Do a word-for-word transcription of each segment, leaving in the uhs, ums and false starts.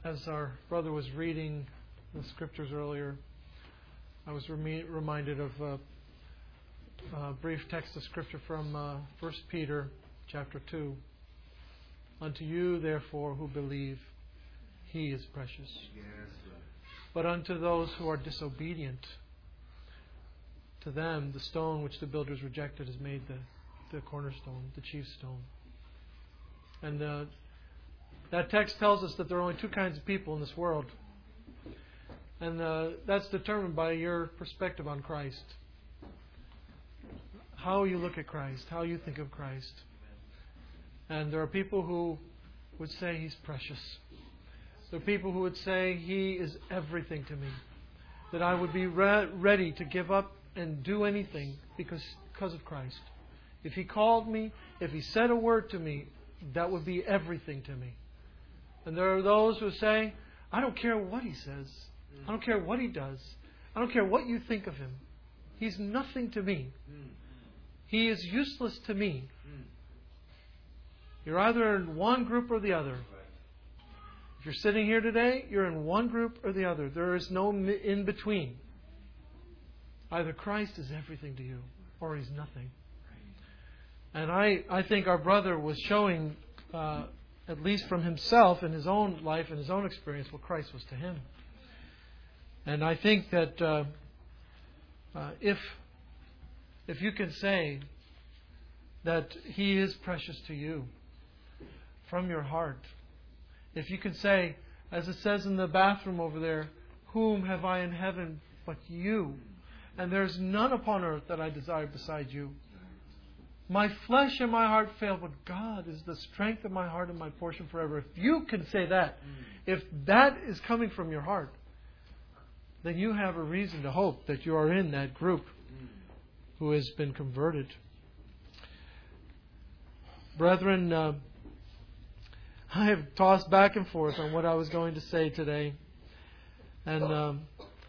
As our brother was reading the scriptures earlier, I was remi- reminded of a, a brief text of scripture from uh, First Peter chapter two. Unto you, therefore, who believe, He is precious. Yes. But unto those who are disobedient, to them the stone which the builders rejected is made the, the cornerstone, the chief stone. And uh, that text tells us that there are only two kinds of people in this world. And uh, that's determined by your perspective on Christ. How you look at Christ, how you think of Christ. And there are people who would say He's precious. There are people who would say He is everything to me. That I would be re- ready to give up and do anything because, because of Christ. If He called me, if He said a word to me, that would be everything to me. And there are those who say, I don't care what He says. I don't care what He does. I don't care what you think of Him. He's nothing to me. He is useless to me. You're either in one group or the other. If you're sitting here today, you're in one group or the other. There is no in between. Either Christ is everything to you or He's nothing. And I, I think our brother was showing, uh, at least from himself in his own life and his own experience, what Christ was to him. And I think that uh, uh, if if you can say that He is precious to you from your heart, if you can say, as it says in the bathroom over there, whom have I in heaven but you? And there's none upon earth that I desire beside you. My flesh and my heart fail, but God is the strength of my heart and my portion forever. If you can say that, if that is coming from your heart, then you have a reason to hope that you are in that group who has been converted. Brethren, uh, I have tossed back and forth on what I was going to say today. And um,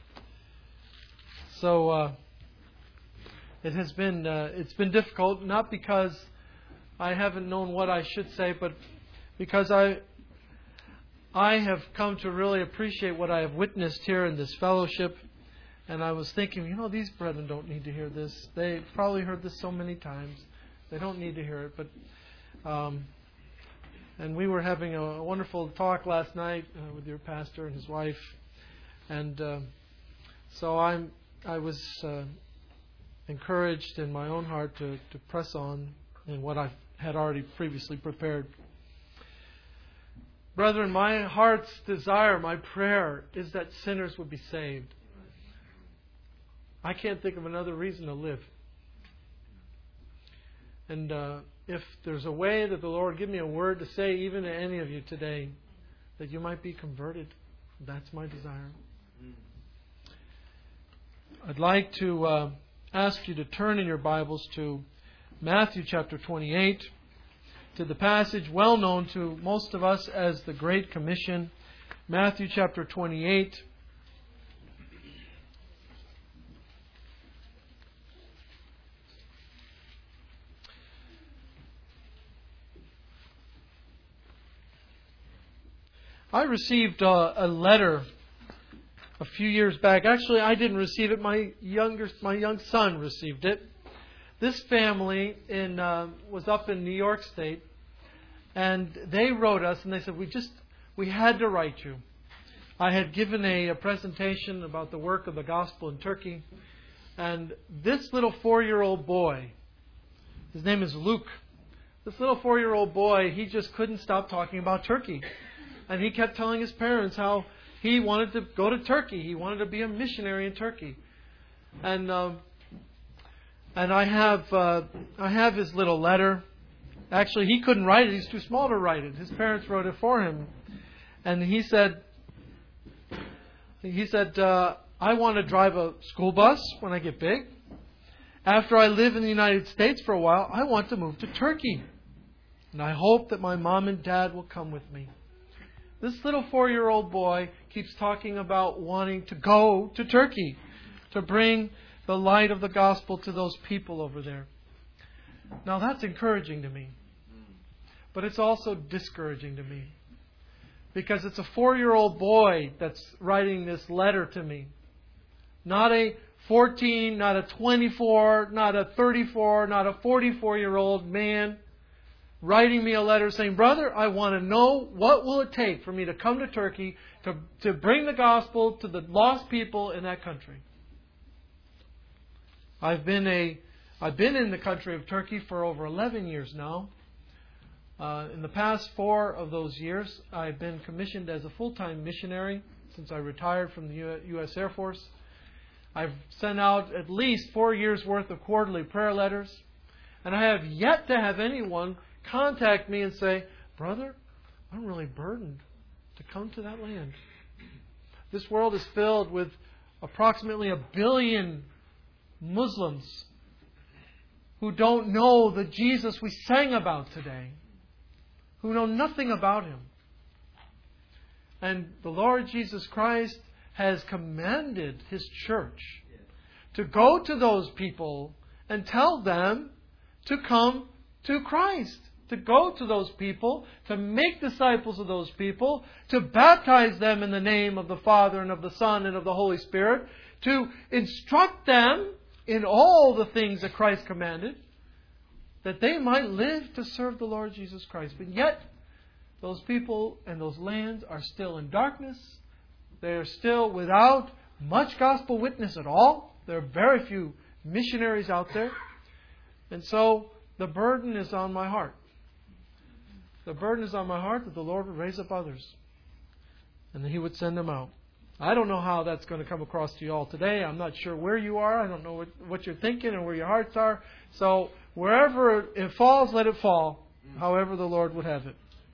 so uh, it has been uh, it's been difficult, not because I haven't known what I should say, but because I I have come to really appreciate what I have witnessed here in this fellowship. And I was thinking, you know, these brethren don't need to hear this. They probably heard this so many times. They don't need to hear it. But um, and we were having a, a wonderful talk last night uh, with your pastor and his wife. And uh, so I'm I was uh, encouraged in my own heart to, to press on in what I had already previously prepared. Brethren, my heart's desire, my prayer is that sinners would be saved. I can't think of another reason to live. And uh, if there's a way that the Lord give me a word to say even to any of you today, that you might be converted, that's my desire. I'd like to uh, ask you to turn in your Bibles to Matthew chapter twenty-eight, to the passage well known to most of us as the Great Commission. Matthew chapter twenty-eight. I received a, a letter a few years back. Actually, I didn't receive it. My younger, my young son received it. This family in uh, was up in New York State, and they wrote us and they said, "We just we had to write you." I had given a, a presentation about the work of the gospel in Turkey, and this little four-year-old boy, his name is Luke. This little four-year-old boy, he just couldn't stop talking about Turkey. And he kept telling his parents how he wanted to go to Turkey. He wanted to be a missionary in Turkey. And um, and I have uh, I have his little letter. Actually, he couldn't write it. He's too small to write it. His parents wrote it for him. And he said, he said, uh, I want to drive a school bus when I get big. After I live in the United States for a while, I want to move to Turkey. And I hope that my mom and dad will come with me. This little four-year-old boy keeps talking about wanting to go to Turkey to bring the light of the gospel to those people over there. Now that's encouraging to me. But it's also discouraging to me. because it's a four-year-old boy that's writing this letter to me. Not a fourteen, not a twenty-four, not a thirty-four, not a forty-four-year-old man writing me a letter saying, "Brother, I want to know what will it take for me to come to Turkey to, to bring the gospel to the lost people in that country." I've been a I've been in the country of Turkey for over eleven years now. Uh, in the past four of those years, I've been commissioned as a full-time missionary since I retired from the U S Air Force. I've sent out at least four years' worth of quarterly prayer letters. And I have yet to have anyone contact me and say, "Brother, I'm really burdened to come to that land." This world is filled with approximately a billion Muslims who don't know the Jesus we sang about today, who know nothing about Him. And the Lord Jesus Christ has commanded His church to go to those people and tell them to come to Christ, to go to those people, to make disciples of those people, to baptize them in the name of the Father and of the Son and of the Holy Spirit, to instruct them in all the things that Christ commanded, that they might live to serve the Lord Jesus Christ. But yet, those people and those lands are still in darkness. They are still without much gospel witness at all. There are very few missionaries out there. And so, the burden is on my heart. The burden is on my heart that the Lord would raise up others. And that He would send them out. I don't know how that's going to come across to you all today. I'm not sure where you are. I don't know what, what you're thinking and where your hearts are. So, wherever it falls, let it fall. However the Lord would have it.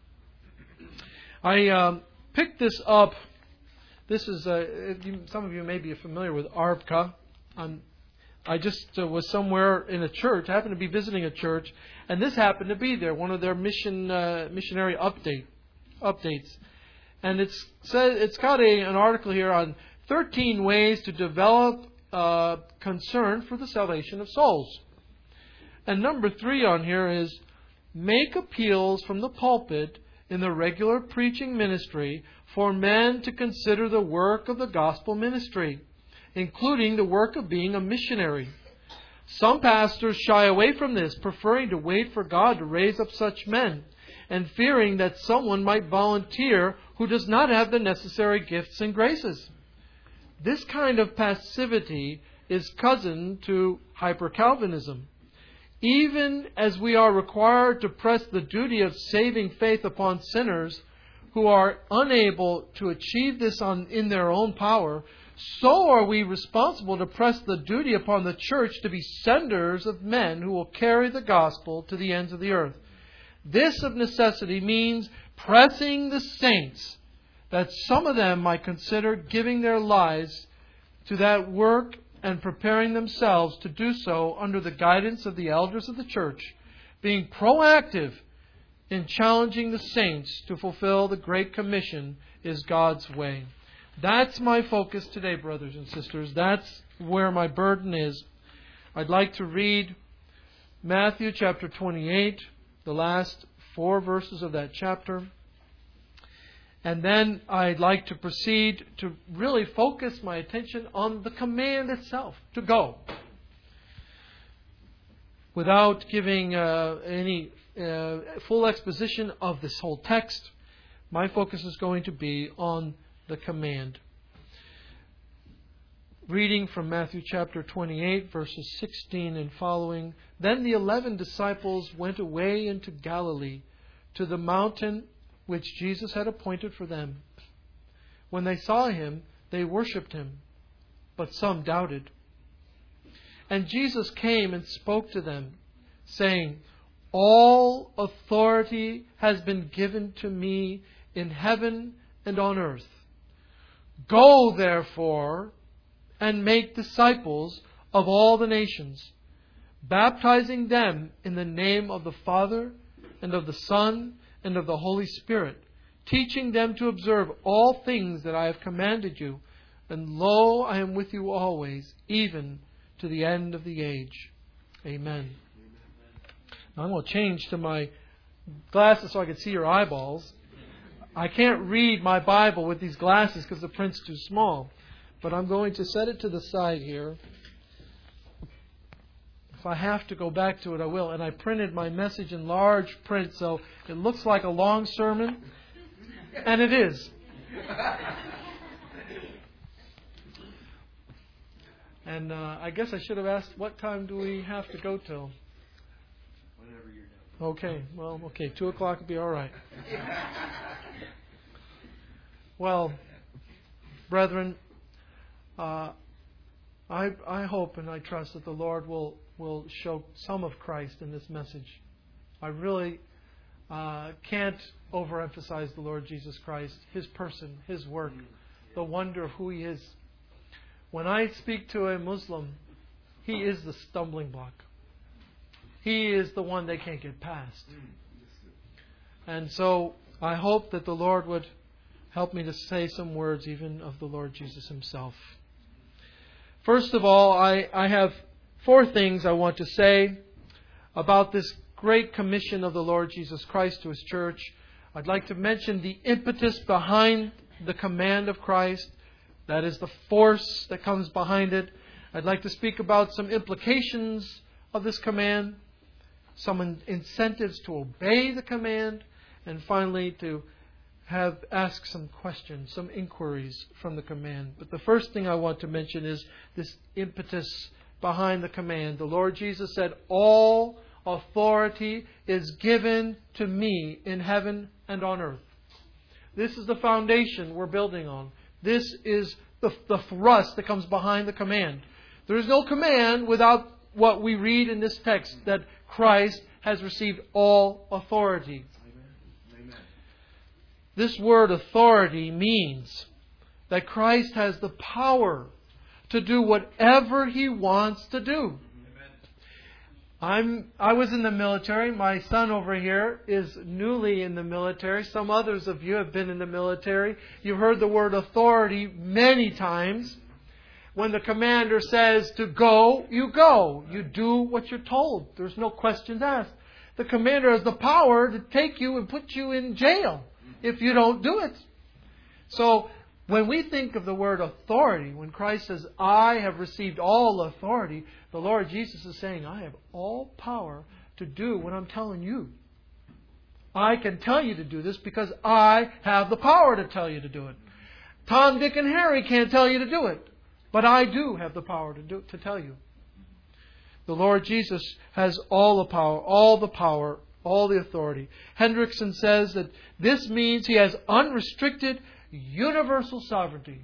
I um, picked this up. This is, uh, some of you may be familiar with ARBCA. I'm, I just uh, was somewhere in a church, happened to be visiting a church, and this happened to be there, one of their mission uh, missionary update updates. And it's said, it's got a, an article here on thirteen ways to develop uh, concern for the salvation of souls. And number three on here is, make appeals from the pulpit in the regular preaching ministry for men to consider the work of the gospel ministry, including the work of being a missionary. Some pastors shy away from this, preferring to wait for God to raise up such men, and fearing that someone might volunteer who does not have the necessary gifts and graces. This kind of passivity is cousin to hyper-Calvinism. Even as we are required to press the duty of saving faith upon sinners who are unable to achieve this on, in their own power, so are we responsible to press the duty upon the church to be senders of men who will carry the gospel to the ends of the earth. This of necessity means pressing the saints, that some of them might consider giving their lives to that work and preparing themselves to do so under the guidance of the elders of the church, being proactive in challenging the saints to fulfill the Great Commission is God's way. That's my focus today, brothers and sisters. That's where my burden is. I'd like to read Matthew chapter twenty-eight, the last four verses of that chapter. And then I'd like to proceed to really focus my attention on the command itself, to go. Without giving uh, any uh, full exposition of this whole text, my focus is going to be on the command. Reading from Matthew chapter twenty-eight, verses sixteen and following. Then the eleven disciples went away into Galilee, to the mountain which Jesus had appointed for them. When they saw Him, they worshipped Him, but some doubted. And Jesus came and spoke to them, saying, "All authority has been given to me in heaven and on earth. Go, therefore, and make disciples of all the nations, baptizing them in the name of the Father and of the Son and of the Holy Spirit, teaching them to observe all things that I have commanded you. And lo, I am with you always, even to the end of the age." Amen. Now I'm going to change to my glasses so I can see your eyeballs. I can't read my Bible with these glasses because the print's too small. But I'm going to set it to the side here. If I have to go back to it, I will. And I printed my message in large print, so it looks like a long sermon. And it is. And uh, I guess I should have asked, what time do we have to go till? Whenever you're done. Okay, well, okay, two o'clock will be all right. Well, brethren, uh, I I hope and I trust that the Lord will, will show some of Christ in this message. I really uh, can't overemphasize the Lord Jesus Christ, His person, His work, the wonder of who He is. When I speak to a Muslim, he is the stumbling block. He is the one they can't get past. And so I hope that the Lord would help me to say some words even of the Lord Jesus Himself. First of all, I, I have four things I want to say about this great commission of the Lord Jesus Christ to His church. I'd like to mention the impetus behind the command of Christ. That is the force that comes behind it. I'd like to speak about some implications of this command, some incentives to obey the command, and finally to have ask some questions, some inquiries from the command. But the first thing I want to mention is this impetus behind the command. The Lord Jesus said, "All authority is given to me in heaven and on earth." This is the foundation we're building on. This is the, the thrust that comes behind the command. There is no command without what we read in this text, that Christ has received all authority. Amen. This word authority means that Christ has the power to do whatever He wants to do. I'm, I was in the military. My son over here is newly in the military. Some others of you have been in the military. You've heard the word authority many times. When the commander says to go, you go. You do what you're told. There's no questions asked. The commander has the power to take you and put you in jail if you don't do it. So when we think of the word authority, when Christ says, "I have received all authority," the Lord Jesus is saying, I have all power to do what I'm telling you. I can tell you to do this because I have the power to tell you to do it. Tom, Dick, and Harry can't tell you to do it, but I do have the power to do to tell you. The Lord Jesus has all the power, all the power, all the authority. Hendrickson says that this means He has unrestricted universal sovereignty.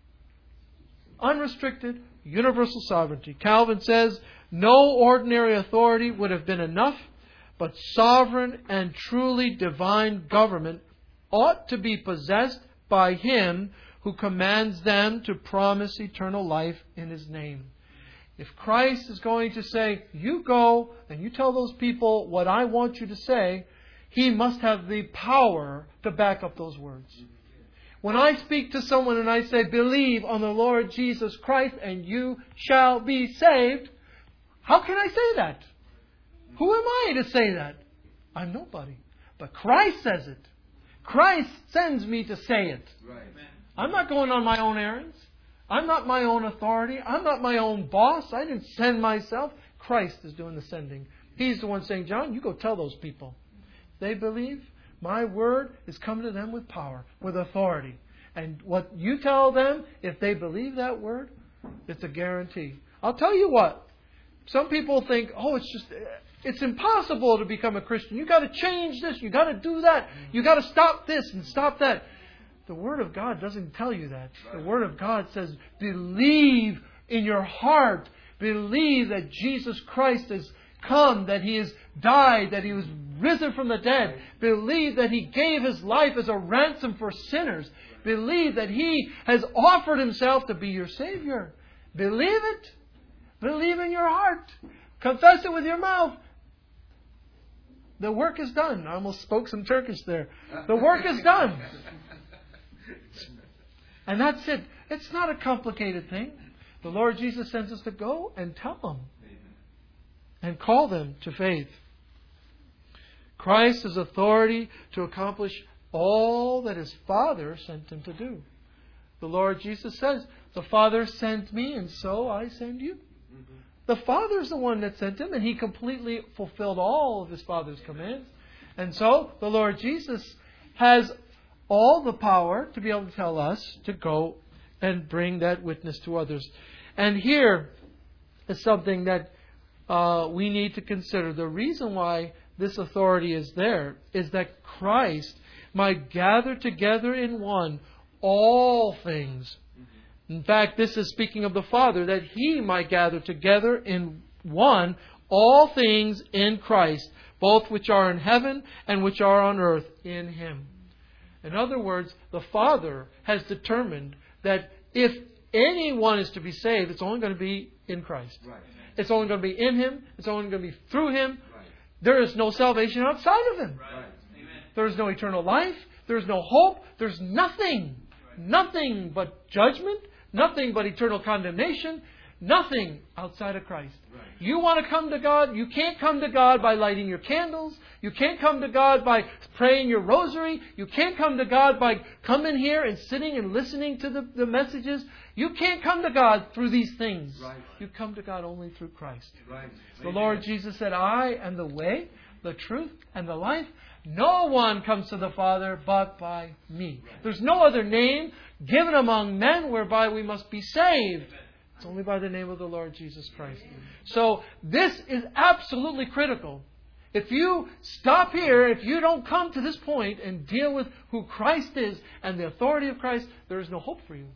Unrestricted universal sovereignty. Calvin says, no ordinary authority would have been enough, but sovereign and truly divine government ought to be possessed by Him who commands them to promise eternal life in His name. If Christ is going to say, you go and you tell those people what I want you to say, He must have the power to back up those words. When I speak to someone and I say, believe on the Lord Jesus Christ and you shall be saved, how can I say that? Who am I to say that? I'm nobody. But Christ says it. Christ sends me to say it. Right. I'm not going on my own errands. I'm not my own authority. I'm not my own boss. I didn't send myself. Christ is doing the sending. He's the one saying, John, you go tell those people. They believe. My word is coming to them with power, with authority. And what you tell them, if they believe that word, it's a guarantee. I'll tell you what. Some people think, oh, it's just, it's impossible to become a Christian. You've got to change this. You've got to do that. You've got to stop this and stop that. The Word of God doesn't tell you that. The Word of God says, believe in your heart. Believe that Jesus Christ has come, that He has died, that He was risen from the dead. Believe that He gave His life as a ransom for sinners. Believe that He has offered Himself to be your Savior. Believe it. Believe in your heart. Confess it with your mouth. The work is done. I almost spoke some Turkish there. The work is done. And that's it. It's not a complicated thing. The Lord Jesus sends us to go and tell them. And call them to faith. Christ has authority to accomplish all that His Father sent Him to do. The Lord Jesus says, the Father sent me, and so I send you. Mm-hmm. The Father is the one that sent Him, and He completely fulfilled all of His Father's commands. And so the Lord Jesus has all the power to be able to tell us to go and bring that witness to others. And here is something that uh, we need to consider. The reason why this authority is there is that Christ might gather together in one all things. In fact, this is speaking of the Father, that He might gather together in one all things in Christ, both which are in heaven and which are on earth in Him. In other words, the Father has determined that if anyone is to be saved, it's only going to be in Christ. Right. It's only going to be in Him. It's only going to be through Him. Right. There is no salvation outside of Him. Right. There is no eternal life. There is no hope. There's nothing. Right. Nothing but judgment. Nothing but eternal condemnation. Nothing outside of Christ. Right. You want to come to God? You can't come to God by lighting your candles. You can't come to God by praying your rosary. You can't come to God by coming here and sitting and listening to the, the messages. You can't come to God through these things. Right. You come to God only through Christ. Right. The Lord Jesus said, I am the way, the truth, and the life. No one comes to the Father but by me. Right. There's no other name given among men whereby we must be saved. It's only by the name of the Lord Jesus Christ. So this is absolutely critical. If you stop here, if you don't come to this point and deal with who Christ is and the authority of Christ, there is no hope for you.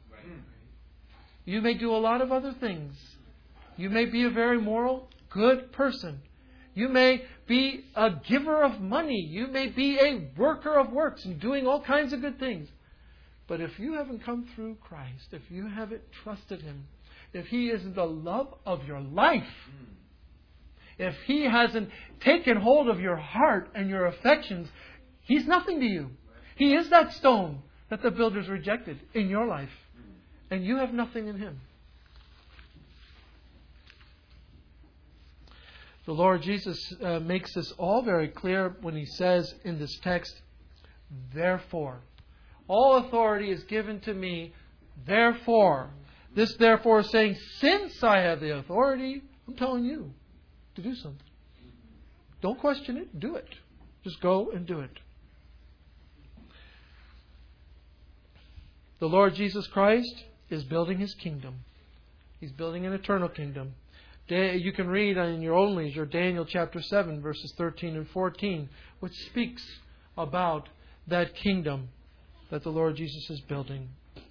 You may do a lot of other things. You may be a very moral, good person. You may be a giver of money. You may be a worker of works and doing all kinds of good things. But if you haven't come through Christ, if you haven't trusted Him, if He isn't the love of your life, if He hasn't taken hold of your heart and your affections, He's nothing to you. He is that stone that the builders rejected in your life. And you have nothing in Him. The Lord Jesus uh, makes this all very clear when He says in this text, therefore. All authority is given to me, therefore. This therefore is saying, since I have the authority, I'm telling you to do something. Don't question it, do it. Just go and do it. The Lord Jesus Christ is building His kingdom. He's building an eternal kingdom. You can read in your own leisure Daniel chapter seven, verses thirteen and fourteen, which speaks about that kingdom that the Lord Jesus is building.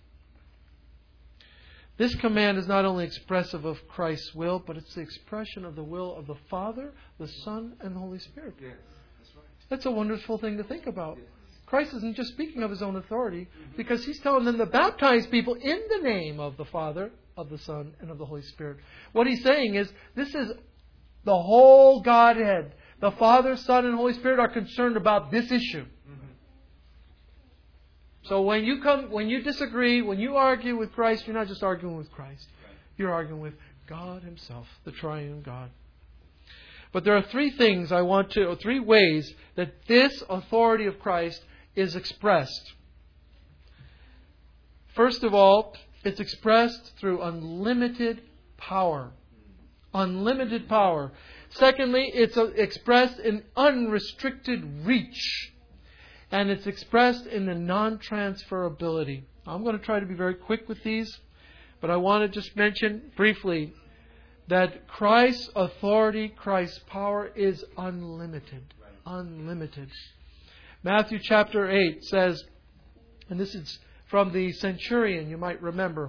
This command is not only expressive of Christ's will, but it's the expression of the will of the Father, the Son, and the Holy Spirit. Yes, that's right. That's a wonderful thing to think about. Yes. Christ isn't just speaking of His own authority, because He's telling them to baptize people in the name of the Father, of the Son, and of the Holy Spirit. What He's saying is, this is the whole Godhead. The Father, Son, and Holy Spirit are concerned about this issue. So when you come, when you disagree, when you argue with Christ, you're not just arguing with Christ. You're arguing with God Himself, the triune God. But there are three things I want to, or three ways that this authority of Christ is expressed. First of all, it's expressed through unlimited power. Unlimited power. Secondly, it's expressed in unrestricted reach. And it's expressed in the non-transferability. I'm going to try to be very quick with these, but I want to just mention briefly that Christ's authority, Christ's power is unlimited. Unlimited. Matthew chapter eight says, and this is from the centurion, you might remember.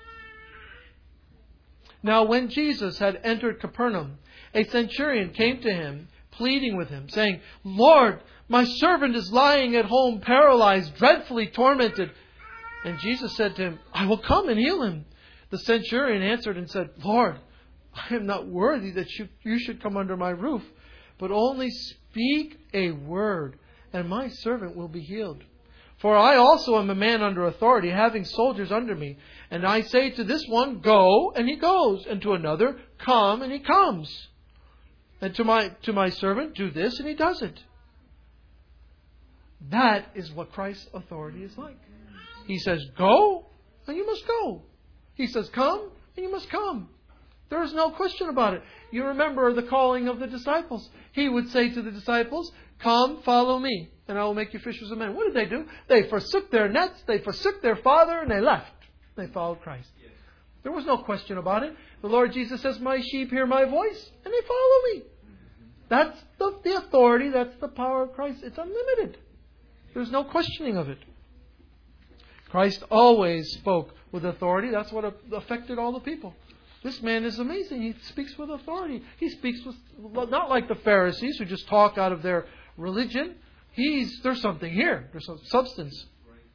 Now when Jesus had entered Capernaum, a centurion came to Him, pleading with Him, saying, Lord, my servant is lying at home, paralyzed, dreadfully tormented. And Jesus said to him, I will come and heal him. The centurion answered and said, Lord, I am not worthy that you, you should come under my roof, but only speak a word, and my servant will be healed. For I also am a man under authority, having soldiers under me. And I say to this one, go, and he goes. And to another, come, and he comes. And to my to my servant, do this, and he does it. That is what Christ's authority is like. He says, go, and you must go. He says, come, and you must come. There is no question about it. You remember the calling of the disciples. He would say to the disciples, come, follow me, and I will make you fishers of men. What did they do? They forsook their nets, they forsook their father, and they left. They followed Christ. There was no question about it. The Lord Jesus says, my sheep hear my voice, and they follow me. That's the, the authority, that's the power of Christ. It's unlimited. There's no questioning of it. Christ always spoke with authority. That's what affected all the people. This man is amazing. He speaks with authority. He speaks with, not like the Pharisees who just talk out of their religion. He's, there's something here. There's some substance.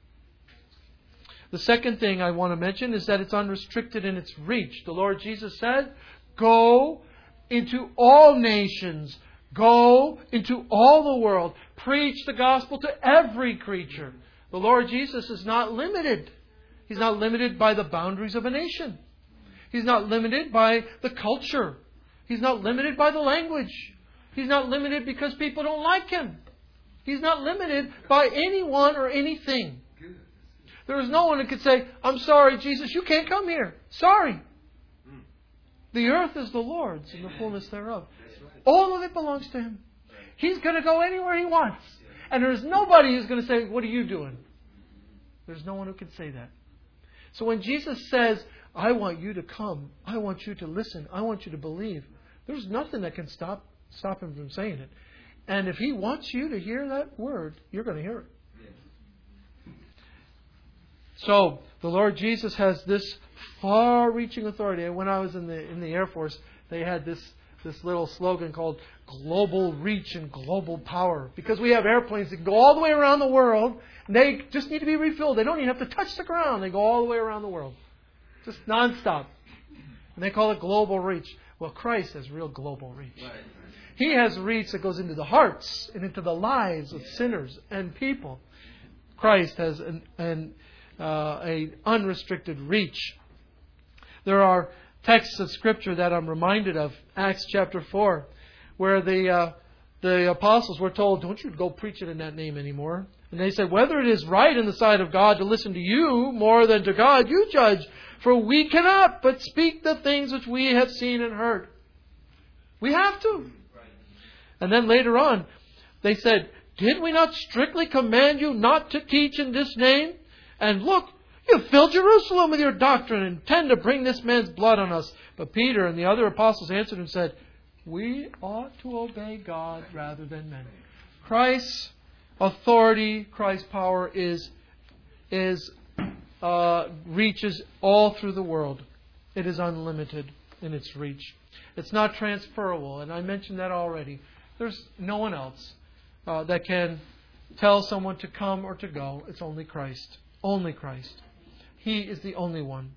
The second thing I want to mention is that it's unrestricted in its reach. The Lord Jesus said, go into all nations. Go into all the world. Preach the gospel to every creature. The Lord Jesus is not limited. He's not limited by the boundaries of a nation. He's not limited by the culture. He's not limited by the language. He's not limited because people don't like Him. He's not limited by anyone or anything. There is no one who could say, I'm sorry, Jesus, you can't come here. Sorry. The earth is the Lord's and the fullness thereof. All of it belongs to Him. He's going to go anywhere He wants. And there's nobody who's going to say, what are you doing? There's no one who can say that. So when Jesus says, I want you to come, I want you to listen, I want you to believe, there's nothing that can stop stop Him from saying it. And if He wants you to hear that word, you're going to hear it. So the Lord Jesus has this far-reaching authority. And when I was in the in the Air Force, they had this this little slogan called global reach and global power. Because we have airplanes that go all the way around the world, and they just need to be refilled. They don't even have to touch the ground. They go all the way around the world. Just nonstop. And they call it global reach. Well, Christ has real global reach. He has reach that goes into the hearts and into the lives of sinners and people. Christ has an, an uh, a unrestricted reach. There are texts of Scripture that I'm reminded of. Acts chapter four, where the uh, the apostles were told, don't you go preach it in that name anymore. And they said, whether it is right in the sight of God to listen to you more than to God, you judge. For we cannot but speak the things which we have seen and heard. We have to. And then later on, they said, did we not strictly command you not to teach in this name? And look, you filled Jerusalem with your doctrine and intend to bring this man's blood on us. But Peter and the other apostles answered and said, we ought to obey God rather than men. Christ's authority, Christ's power is, is uh, reaches all through the world. It is unlimited in its reach. It's not transferable, and I mentioned that already. There's no one else uh, that can tell someone to come or to go. It's only Christ. Only Christ. He is the only one.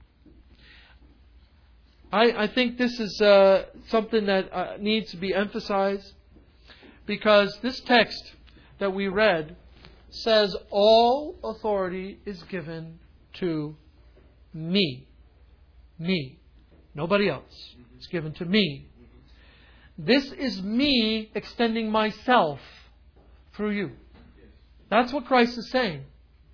I, I think this is uh, something that uh, needs to be emphasized, because this text that we read says all authority is given to me. Me. Nobody else. It's given to me. This is me extending myself through you. That's what Christ is saying.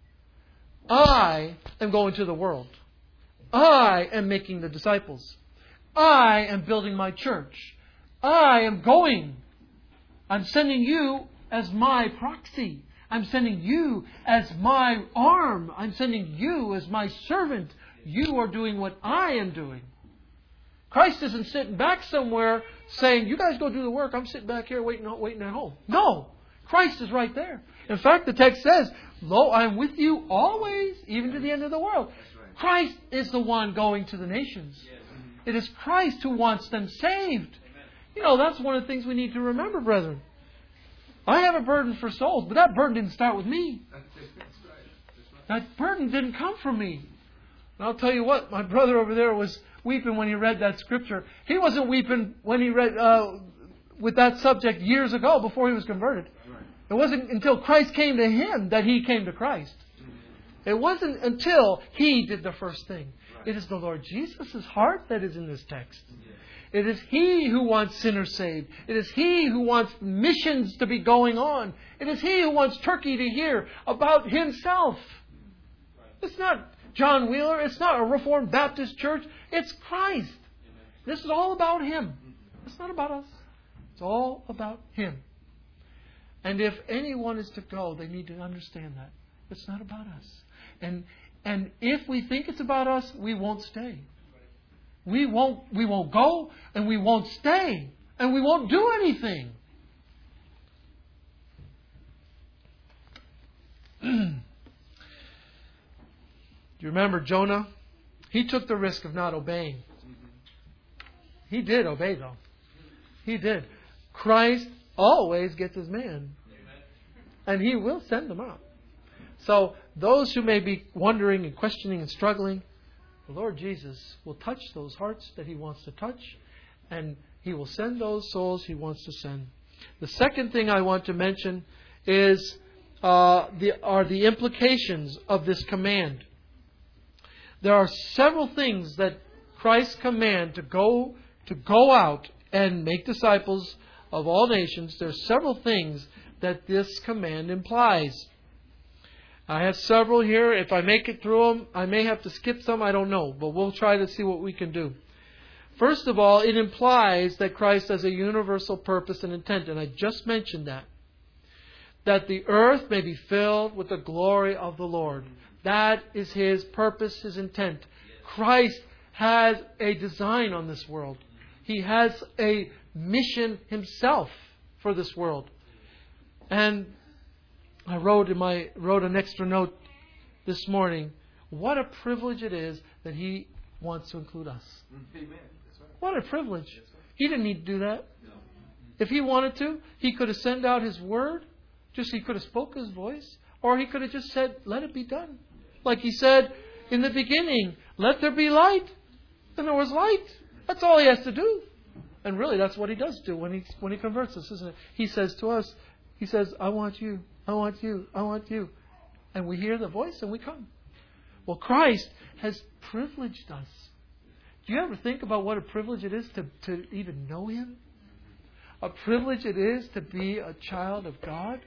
I am going to the world. I am making the disciples. I am building my church. I am going. I'm sending you as my proxy. I'm sending you as my arm. I'm sending you as my servant. You are doing what I am doing. Christ isn't sitting back somewhere saying, you guys go do the work. I'm sitting back here waiting, waiting at home. No. Christ is right there. In fact, the text says, lo, I'm with you always, even to the end of the world. Christ is the one going to the nations. It is Christ who wants them saved. You know, that's one of the things we need to remember, brethren. I have a burden for souls, but that burden didn't start with me. That burden didn't come from me. And I'll tell you what, my brother over there was weeping when he read that scripture. He wasn't weeping when he read uh, with that subject years ago before he was converted. It wasn't until Christ came to him that he came to Christ. It wasn't until he did the first thing. It is the Lord Jesus' heart that is in this text. It is He who wants sinners saved. It is He who wants missions to be going on. It is He who wants Turkey to hear about Himself. It's not John Wheeler. It's not a Reformed Baptist church. It's Christ. This is all about Him. It's not about us. It's all about Him. And if anyone is to go, they need to understand that. It's not about us. And and if we think it's about us, we won't stay. We won't we won't go, and we won't stay, and we won't do anything. Do you remember Jonah? He took the risk of not obeying. He did obey, though. He did. Christ always gets His man. And He will send them out. So those who may be wondering and questioning and struggling, the Lord Jesus will touch those hearts that He wants to touch. And He will send those souls He wants to send. The second thing I want to mention is uh, the, are the implications of this command. There are several things that Christ's command to go to go out and make disciples of all nations. There are several things that this command implies. I have several here. If I make it through them, I may have to skip some. I don't know. But we'll try to see what we can do. First of all, it implies that Christ has a universal purpose and intent. And I just mentioned that. That the earth may be filled with the glory of the Lord. That is His purpose, His intent. Christ has a design on this world. He has a mission Himself for this world. And I wrote in my wrote an extra note this morning. What a privilege it is that He wants to include us. Amen. That's right. What a privilege. He didn't need to do that. No. If He wanted to, He could have sent out His word. Just He could have spoke His voice. Or He could have just said, let it be done. Like He said in the beginning, let there be light. And there was light. That's all He has to do. And really, that's what He does do when He when He converts us, isn't it? He says to us, He says, I want you, I want you, I want you. And we hear the voice and we come. Well, Christ has privileged us. Do you ever think about what a privilege it is to, to even know Him? A privilege it is to be a child of God?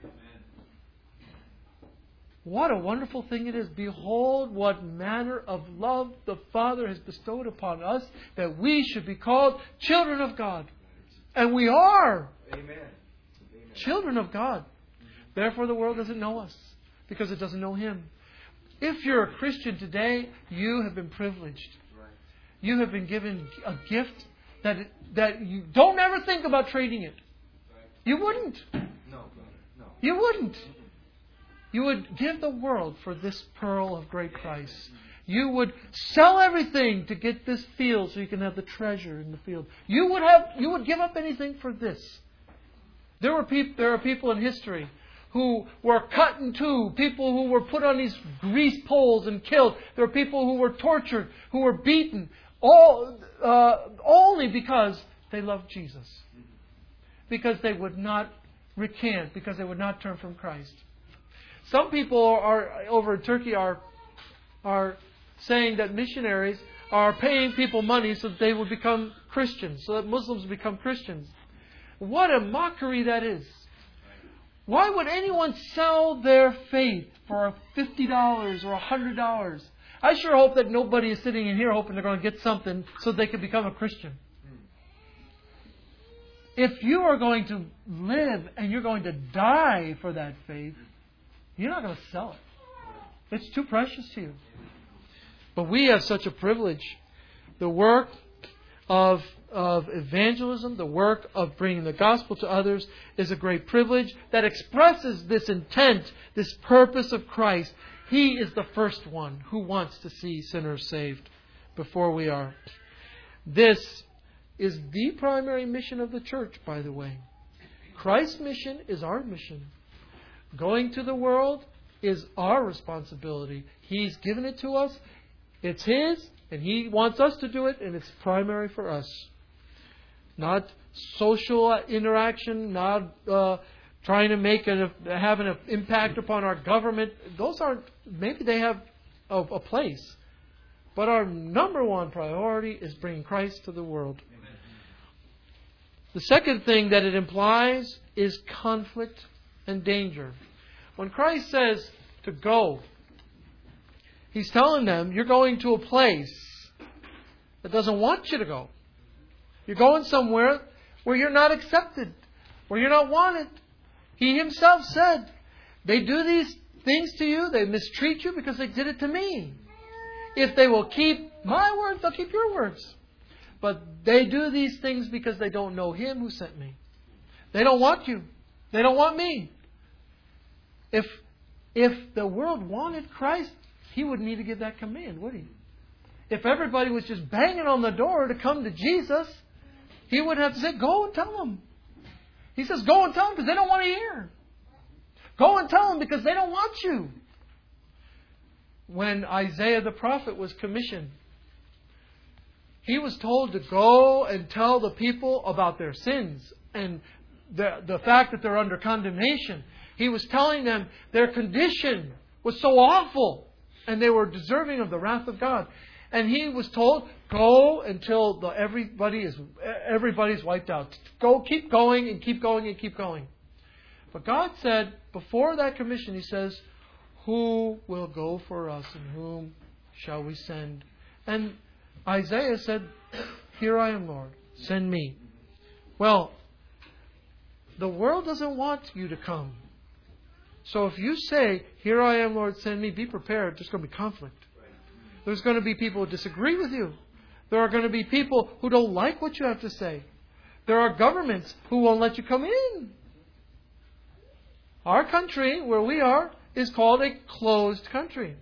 What a wonderful thing it is. Behold, what manner of love the Father has bestowed upon us, that we should be called children of God. And we are. Amen. Amen. Children of God. Therefore the world doesn't know us, because it doesn't know Him. If you're a Christian today, you have been privileged. Right. You have been given a gift that that you don't ever think about trading it. Right. You wouldn't. No, brother. No. You wouldn't. You would give the world for this pearl of great price. You would sell everything to get this field so you can have the treasure in the field. You would have you would give up anything for this. There were peop- there are people in history who were cut in two, people who were put on these grease poles and killed. There were people who were tortured, who were beaten, all uh, only because they loved Jesus. Because they would not recant, because they would not turn from Christ. Some people are over in Turkey are are saying that missionaries are paying people money so that they will become Christians, so that Muslims become Christians. What a mockery that is. Why would anyone sell their faith for fifty dollars or one hundred dollars? I sure hope that nobody is sitting in here hoping they're going to get something so they can become a Christian. If you are going to live and you're going to die for that faith, you're not going to sell it. It's too precious to you. But we have such a privilege. The work of, of evangelism, the work of bringing the gospel to others is a great privilege that expresses this intent, this purpose of Christ. He is the first one who wants to see sinners saved before we are. This is the primary mission of the church, by the way. Christ's mission is our mission. Going to the world is our responsibility. He's given it to us. It's His, and He wants us to do it, and it's primary for us. Not social interaction, not uh, trying to make an, have an impact upon our government. Those aren't, maybe they have a, a place. But our number one priority is bringing Christ to the world. The second thing that it implies is conflict and danger. When Christ says to go, He's telling them, you're going to a place that doesn't want you to go. You're going somewhere where you're not accepted, where you're not wanted. He Himself said, they do these things to you, they mistreat you because they did it to me. If they will keep my words, they'll keep your words. But they do these things because they don't know Him who sent me. They don't want you. They don't want me. If, if the world wanted Christ, He wouldn't need to give that command, would He? If everybody was just banging on the door to come to Jesus, He wouldn't have to say, go and tell them. He says, go and tell them because they don't want to hear. Go and tell them because they don't want you. When Isaiah the prophet was commissioned, he was told to go and tell the people about their sins and the, the fact that they're under condemnation. He was telling them their condition was so awful and they were deserving of the wrath of God. And he was told, go until the, everybody is everybody's wiped out. Go, keep going and keep going and keep going. But God said, before that commission, He says, who will go for us and whom shall we send? And Isaiah said, here I am, Lord. Send me. Well, the world doesn't want you to come. So if you say, here I am, Lord, send me, be prepared. There's going to be conflict. There's going to be people who disagree with you. There are going to be people who don't like what you have to say. There are governments who won't let you come in. Our country, where we are, is called a closed country.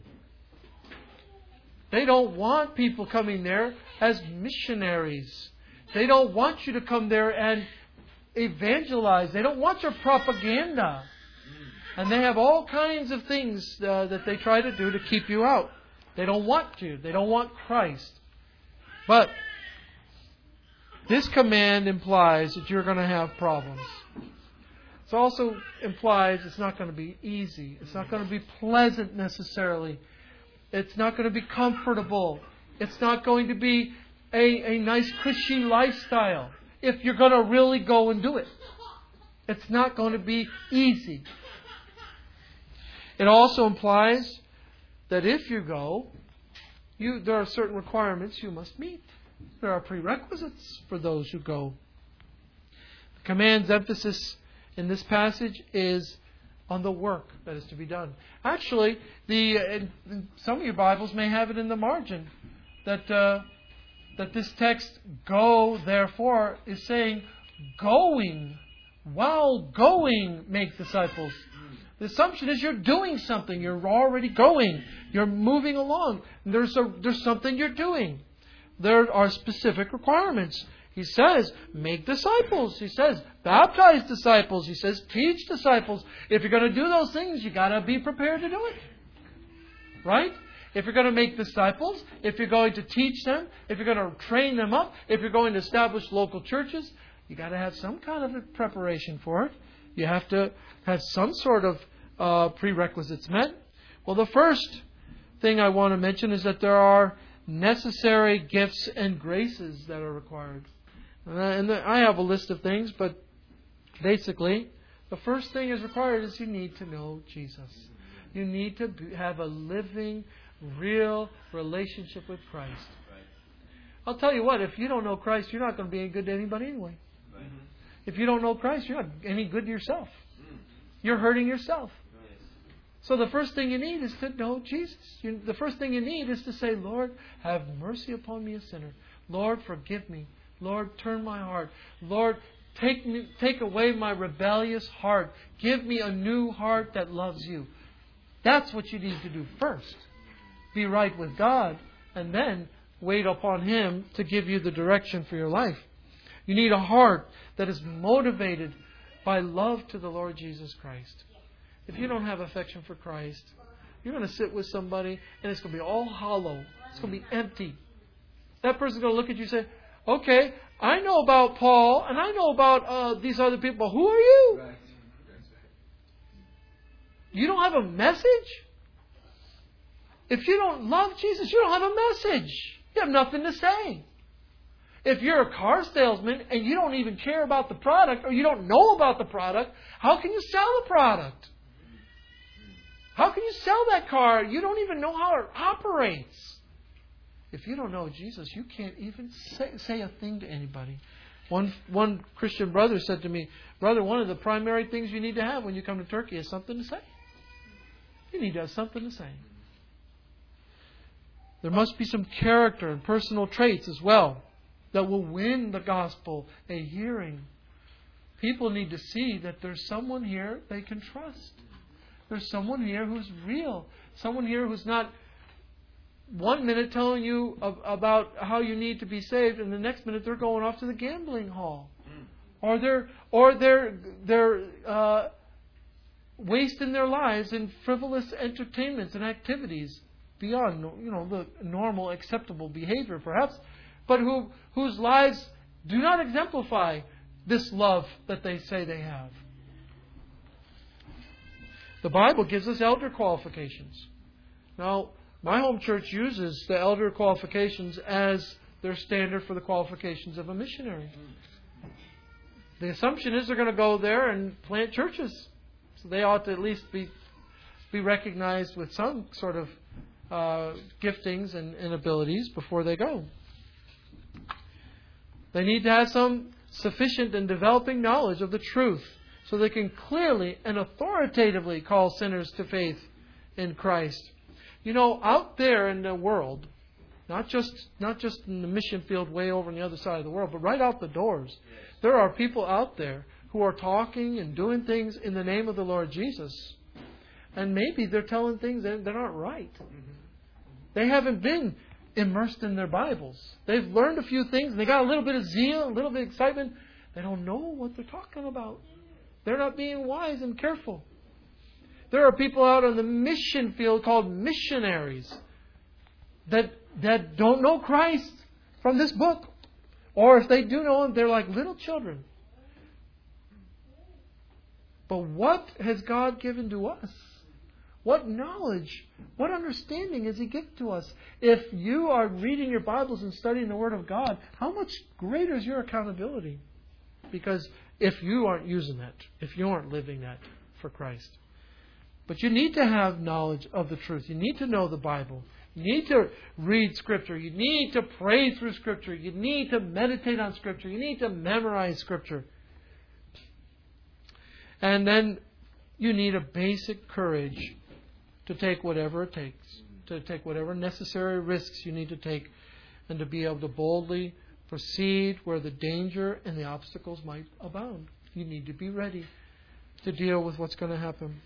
They don't want people coming there as missionaries. They don't want you to come there and evangelize. They don't want your propaganda. And they have all kinds of things uh, that they try to do to keep you out. They don't want you. They don't want Christ. But this command implies that you're going to have problems. It also implies it's not going to be easy. It's not going to be pleasant necessarily. It's not going to be comfortable. It's not going to be a, a nice, cushy lifestyle if you're going to really go and do it. It's not going to be easy. It also implies that if you go, you, there are certain requirements you must meet. There are prerequisites for those who go. The command's emphasis in this passage is on the work that is to be done. Actually, the in, in some of your Bibles may have it in the margin that uh, that this text, go therefore, is saying going. While going, make disciples. The assumption is you're doing something. You're already going. You're moving along. There's a, there's something you're doing. There are specific requirements. He says, make disciples. He says, baptize disciples. He says, teach disciples. If you're going to do those things, you got to be prepared to do it. Right? If you're going to make disciples, if you're going to teach them, if you're going to train them up, if you're going to establish local churches, you got to have some kind of a preparation for it. You have to have some sort of uh, prerequisites met. Well, the first thing I want to mention is that there are necessary gifts and graces that are required. Uh, and I have a list of things, but basically, the first thing is required is you need to know Jesus. You need to be, have a living, real relationship with Christ. Right. I'll tell you what, if you don't know Christ, you're not going to be any good to anybody anyway. Right. If you don't know Christ, you're not any good to yourself. You're hurting yourself. So the first thing you need is to know Jesus. You, the first thing you need is to say, Lord, have mercy upon me, a sinner. Lord, forgive me. Lord, turn my heart. Lord, take me, take away my rebellious heart. Give me a new heart that loves you. That's what you need to do first. Be right with God, and then wait upon Him to give you the direction for your life. You need a heart that is motivated by love to the Lord Jesus Christ. If you don't have affection for Christ, you're going to sit with somebody and it's going to be all hollow. It's going to be empty. That person's going to look at you and say, okay, I know about Paul and I know about uh, these other people. Who are you? You don't have a message? If you don't love Jesus, you don't have a message. You have nothing to say. If you're a car salesman and you don't even care about the product or you don't know about the product, how can you sell the product? How can you sell that car? You don't even know how it operates. If you don't know Jesus, you can't even say, say a thing to anybody. One one Christian brother said to me, "Brother, one of the primary things you need to have when you come to Turkey is something to say. You need to have something to say." There must be some character and personal traits as well that will win the gospel a hearing. People need to see that there's someone here they can trust. There's someone here who's real. Someone here who's not one minute telling you about how you need to be saved, and the next minute they're going off to the gambling hall, or they're or they're they're uh, wasting their lives in frivolous entertainments and activities beyond, you know, the normal acceptable behavior, perhaps, but who whose lives do not exemplify this love that they say they have. The Bible gives us elder qualifications. Now, my home church uses the elder qualifications as their standard for the qualifications of a missionary. The assumption is they're going to go there and plant churches. So they ought to at least be be recognized with some sort of uh, giftings and, and abilities before they go. They need to have some sufficient and developing knowledge of the truth so they can clearly and authoritatively call sinners to faith in Christ. You know, out there in the world, not just not just in the mission field way over on the other side of the world, but right out the doors, there are people out there who are talking and doing things in the name of the Lord Jesus. And maybe they're telling things that, that aren't right. They haven't been immersed in their Bibles. They've learned a few things, and they got a little bit of zeal, a little bit of excitement. They don't know what they're talking about. They're not being wise and careful. There are people out on the mission field called missionaries that that don't know Christ from this book. Or if they do know Him, they're like little children. But what has God given to us? What knowledge, what understanding has He given to us? If you are reading your Bibles and studying the Word of God, how much greater is your accountability? Because if you aren't using that, if you aren't living that for Christ. But you need to have knowledge of the truth. You need to know the Bible. You need to read Scripture. You need to pray through Scripture. You need to meditate on Scripture. You need to memorize Scripture. And then you need a basic courage to take whatever it takes, to take whatever necessary risks you need to take, and to be able to boldly proceed where the danger and the obstacles might abound. You need to be ready to deal with what's going to happen.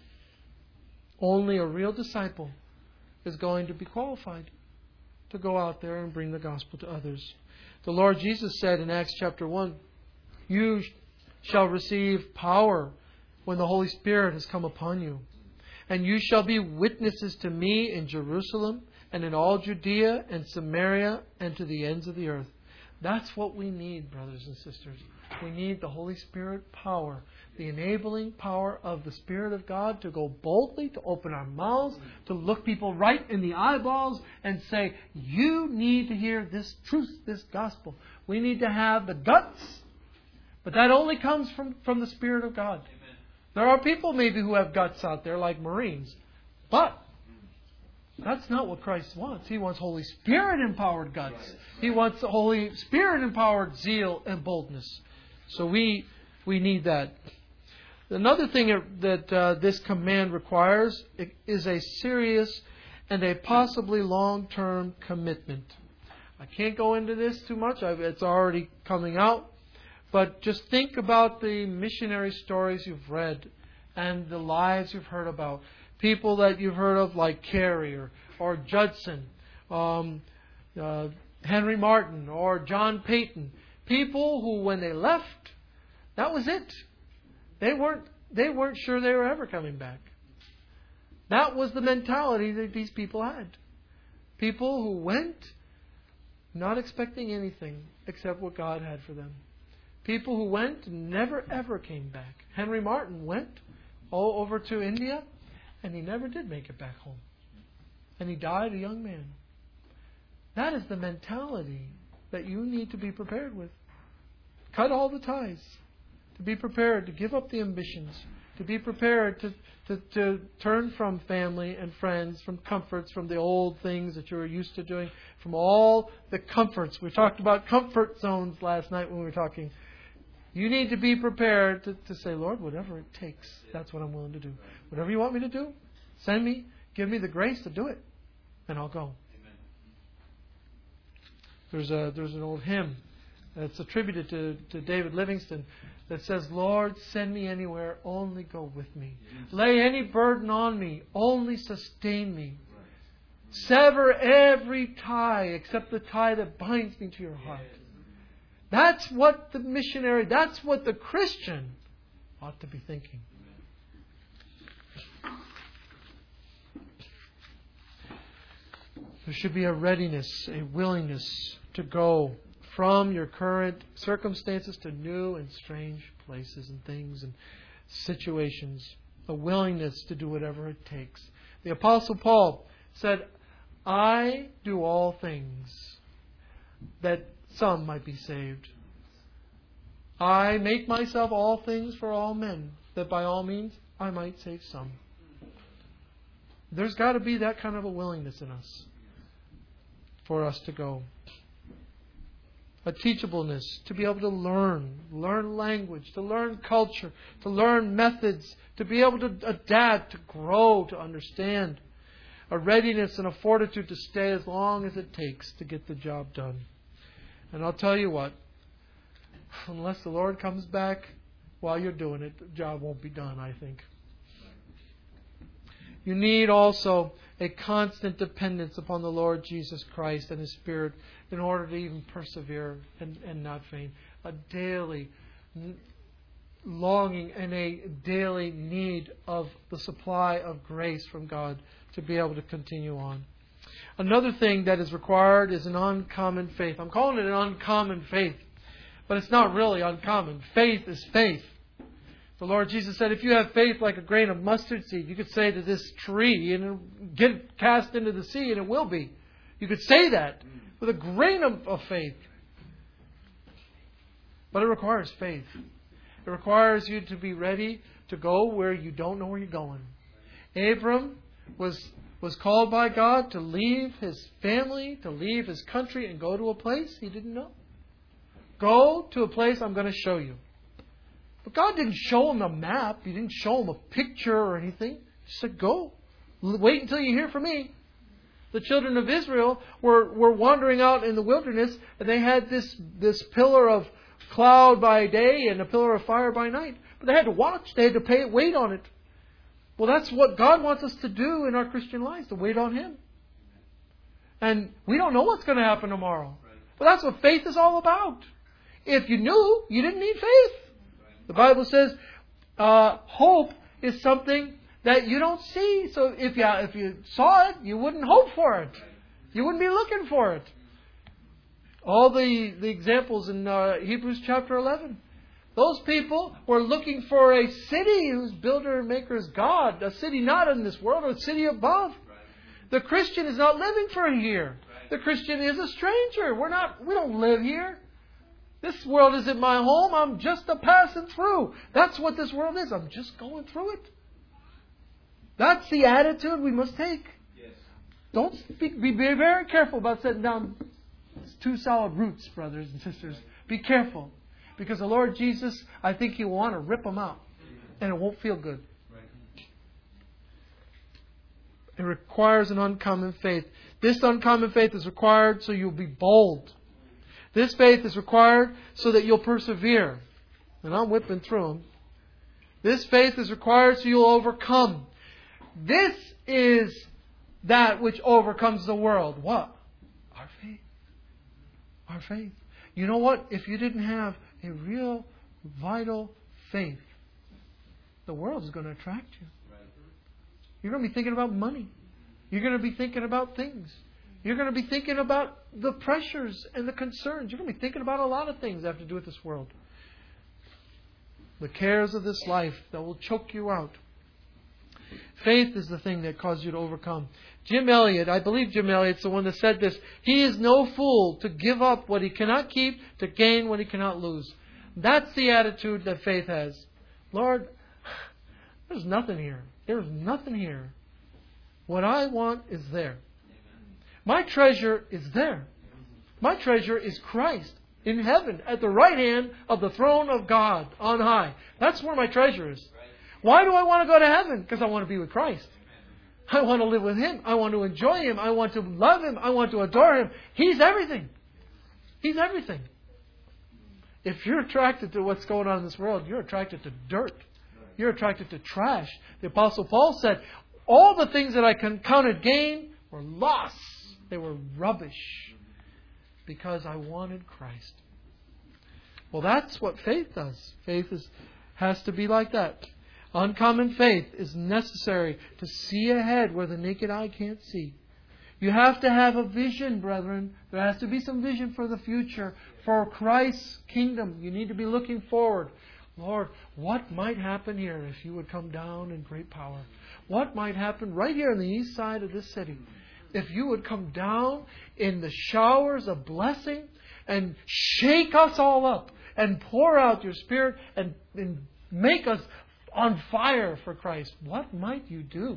Only a real disciple is going to be qualified to go out there and bring the gospel to others. The Lord Jesus said in Acts chapter one, "You shall receive power when the Holy Spirit has come upon you. And you shall be witnesses to me in Jerusalem and in all Judea and Samaria and to the ends of the earth." That's what we need, brothers and sisters. We need the Holy Spirit power, the enabling power of the Spirit of God to go boldly, to open our mouths, to look people right in the eyeballs and say, you need to hear this truth, this gospel. We need to have the guts. But that only comes from, from the Spirit of God. Amen. There are people maybe who have guts out there like Marines. But that's not what Christ wants. He wants Holy Spirit empowered guts. Right, right. He wants the Holy Spirit empowered zeal and boldness. So we we need that. Another thing that uh, this command requires is a serious and a possibly long-term commitment. I can't go into this too much. I've, it's already coming out. But just think about the missionary stories you've read and the lives you've heard about. People that you've heard of like Carey or, or Judson, um, uh, Henry Martin or John Payton. People who, when they left, that was it. They weren't, they weren't sure they were ever coming back. That was the mentality that these people had. People who went not expecting anything except what God had for them. People who went and never ever came back. Henry Martin went all over to India and he never did make it back home. And he died a young man. That is the mentality that you need to be prepared with. Cut all the ties. To be prepared to give up the ambitions. To be prepared to, to, to turn from family and friends, from comforts, from the old things that you were used to doing, from all the comforts. We talked about comfort zones last night when we were talking. You need to be prepared to, to say, Lord, whatever it takes, that's what I'm willing to do. Whatever you want me to do, send me, give me the grace to do it, and I'll go. Amen. There's a there's an old hymn that's attributed to, to David Livingston that says, Lord, send me anywhere, only go with me. Yes. Lay any burden on me, only sustain me. Right. Sever every tie except the tie that binds me to your heart. Yes. That's what the missionary, that's what the Christian ought to be thinking. There should be a readiness, a willingness to go from your current circumstances to new and strange places and things and situations. A willingness to do whatever it takes. The Apostle Paul said, I do all things that some might be saved. I make myself all things for all men, that by all means I might save some. There's got to be that kind of a willingness in us for us to go. A teachableness, to be able to learn, learn language, to learn culture, to learn methods, to be able to adapt, to grow, to understand. A readiness and a fortitude to stay as long as it takes to get the job done. And I'll tell you what, unless the Lord comes back while you're doing it, the job won't be done, I think. You need also a constant dependence upon the Lord Jesus Christ and His Spirit in order to even persevere and, and not faint. A daily longing and a daily need of the supply of grace from God to be able to continue on. Another thing that is required is an uncommon faith. I'm calling it an uncommon faith, but it's not really uncommon. Faith is faith. The Lord Jesus said, if you have faith like a grain of mustard seed, you could say to this tree, and it'll get cast into the sea, and it will be. You could say that with a grain of, of faith. But it requires faith. It requires you to be ready to go where you don't know where you're going. Abram was was called by God to leave his family, to leave his country, and go to a place he didn't know. Go to a place I'm going to show you. But God didn't show him a map. He didn't show him a picture or anything. He said, go. Wait until you hear from me. The children of Israel were, were wandering out in the wilderness, and they had this, this pillar of cloud by day and a pillar of fire by night. But they had to watch. They had to pay, wait on it. Well, that's what God wants us to do in our Christian lives, to wait on Him. And we don't know what's going to happen tomorrow. But that's what faith is all about. If you knew, you didn't need faith. The Bible says uh, hope is something that you don't see. So if you, if you saw it, you wouldn't hope for it. You wouldn't be looking for it. All the, the examples in uh, Hebrews chapter eleven. Those people were looking for a city whose builder and maker is God. A city not in this world, a city above. The Christian is not living for here. The Christian is a stranger. We're not, we don't live here. This world isn't my home. I'm just a passing through. That's what this world is. I'm just going through it. That's the attitude we must take. Yes. Don't speak, be very careful about setting down two solid roots, brothers and sisters. Be careful. Because the Lord Jesus, I think He will want to rip them out. And it won't feel good. It requires an uncommon faith. This uncommon faith is required so you'll be bold. This faith is required so that you'll persevere. And I'm whipping through them. This faith is required so you'll overcome. This is that which overcomes the world. What? Our faith. Our faith. You know what? If you didn't have a real, vital faith, the world is going to attract you. You're going to be thinking about money. You're going to be thinking about things. You're going to be thinking about the pressures and the concerns. You're going to be thinking about a lot of things that have to do with this world. The cares of this life that will choke you out. Faith is the thing that causes you to overcome. Jim Elliot, I believe Jim Elliot's the one that said this. He is no fool to give up what he cannot keep to gain what he cannot lose. That's the attitude that faith has. Lord, there's nothing here. There's nothing here. What I want is there. My treasure is there. My treasure is Christ in heaven at the right hand of the throne of God on high. That's where my treasure is. Why do I want to go to heaven? Because I want to be with Christ. I want to live with Him. I want to enjoy Him. I want to love Him. I want to adore Him. He's everything. He's everything. If you're attracted to what's going on in this world, you're attracted to dirt. You're attracted to trash. The Apostle Paul said, all the things that I counted gain were loss. They were rubbish because I wanted Christ. Well, that's what faith does. Faith is, has to be like that. Uncommon faith is necessary to see ahead where the naked eye can't see. You have to have a vision, brethren. There has to be some vision for the future, for Christ's kingdom. You need to be looking forward. Lord, what might happen here if you would come down in great power? What might happen right here on the east side of this city if you would come down in the showers of blessing and shake us all up and pour out your Spirit and, and make us on fire for Christ? What might you do?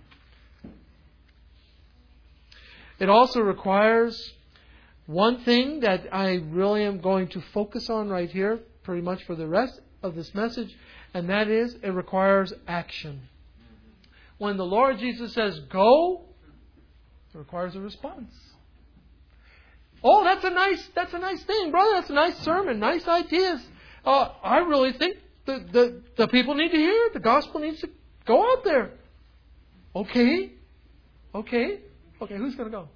It also requires one thing that I really am going to focus on right here, pretty much for the rest of this message, and that is it requires action. When the Lord Jesus says, go, it requires a response. Oh, that's a nice, that's a nice thing, brother. That's a nice sermon, nice ideas. Uh, I really think the, the, the people need to hear it. The gospel needs to go out there. Okay. Okay. Okay, who's going to go?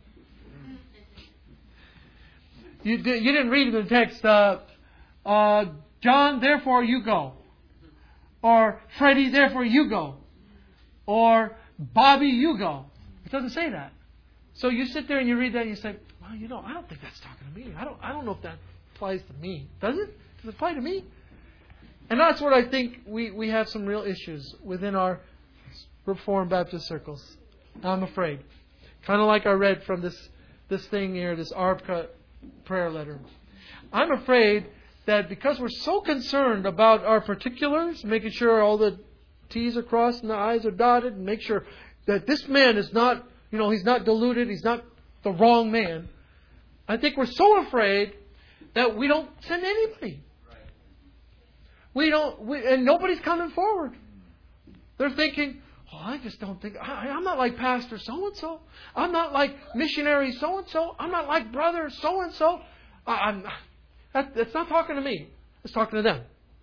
You, did, you didn't read in the text, uh, uh, John, therefore you go. Or Freddie, therefore you go. Or Bobby, you go. It doesn't say that. So you sit there and you read that and you say, well, you know, I don't think that's talking to me. I don't, I don't know if that applies to me. Does it? Does it apply to me? And that's what I think we, we have some real issues within our Reformed Baptist circles. I'm afraid. Kind of like I read from this, this thing here, this A R B C A prayer letter. I'm afraid that because we're so concerned about our particulars, making sure all the T's are crossed and the I's are dotted, and make sure that this man is not, you know, he's not deluded, he's not the wrong man. I think we're so afraid that we don't send anybody. We don't, we, and nobody's coming forward. They're thinking, oh, I just don't think, I, I'm not like Pastor so-and-so. I'm not like missionary so-and-so. I'm not like brother so-and-so. I, I'm, that, it's not talking to me. It's talking to them.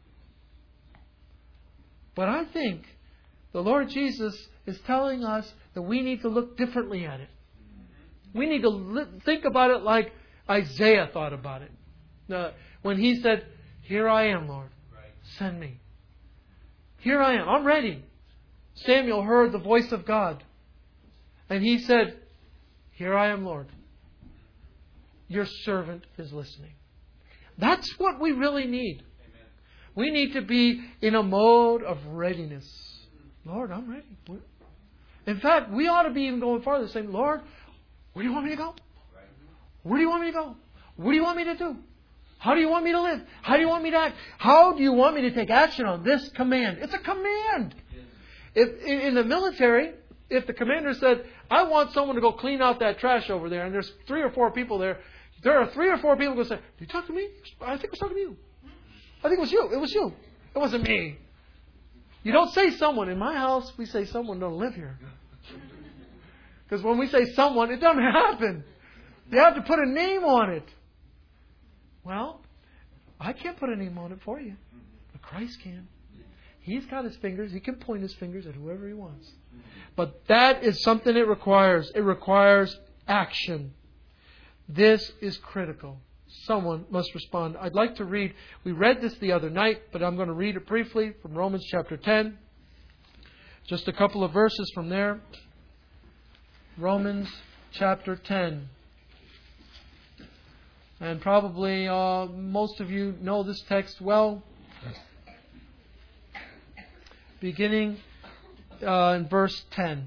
But I think the Lord Jesus is telling us that we need to look differently at it. We need to li- think about it like Isaiah thought about it. Uh, when he said, here I am, Lord. Send me. Here I am. I'm ready. Samuel heard the voice of God. And he said, here I am, Lord. Your servant is listening. That's what we really need. Amen. We need to be in a mode of readiness. Lord, I'm ready. In fact, we ought to be even going farther, saying, Lord, where do you want me to go? Where do you want me to go? What do you want me to do? How do you want me to live? How do you want me to act? How do you want me to take action on this command? It's a command. If in, in the military, if the commander said, I want someone to go clean out that trash over there, and there's three or four people there, there are three or four people who say, did you talk to me? I think I was talking to you. I think it was you. It was you. It wasn't me. You don't say someone. In my house, we say someone don't live here. Because when we say someone, it doesn't happen. You have to put a name on it. Well, I can't put a name on it for you. But Christ can. He's got His fingers. He can point His fingers at whoever He wants. But that is something it requires. It requires action. This is critical. Someone must respond. I'd like to read, we read this the other night, but I'm going to read it briefly from Romans chapter ten. Just a couple of verses from there. Romans chapter ten. And probably uh, most of you know this text well. Beginning uh, in verse ten.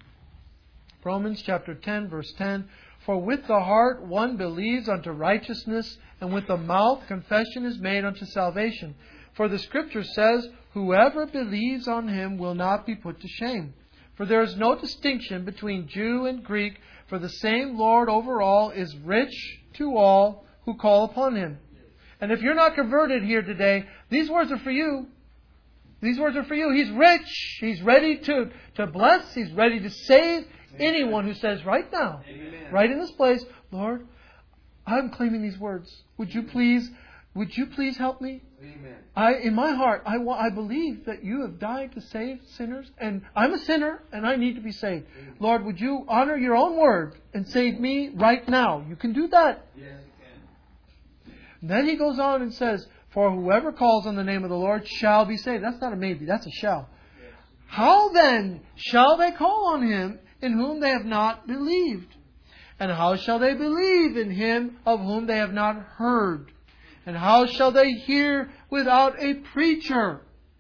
Romans chapter ten, verse ten. For with the heart one believes unto righteousness, and with the mouth confession is made unto salvation. For the Scripture says, whoever believes on Him will not be put to shame. For there is no distinction between Jew and Greek, for the same Lord over all is rich to all who call upon Him. And if you're not converted here today, these words are for you. These words are for you. He's rich. He's ready to, to bless. He's ready to save anyone who says right now, Amen. Right in this place, Lord, I'm claiming these words. Would you please, would you please help me? Amen. I, in my heart, I, I believe that you have died to save sinners, and I'm a sinner, and I need to be saved. Amen. Lord, would you honor your own word and save me right now? You can do that. Yes, you can. And then he goes on and says, for whoever calls on the name of the Lord shall be saved. That's not a maybe, that's a shall. Yes. How then shall they call on Him in whom they have not believed? And how shall they believe in Him of whom they have not heard? And how shall they hear without a preacher?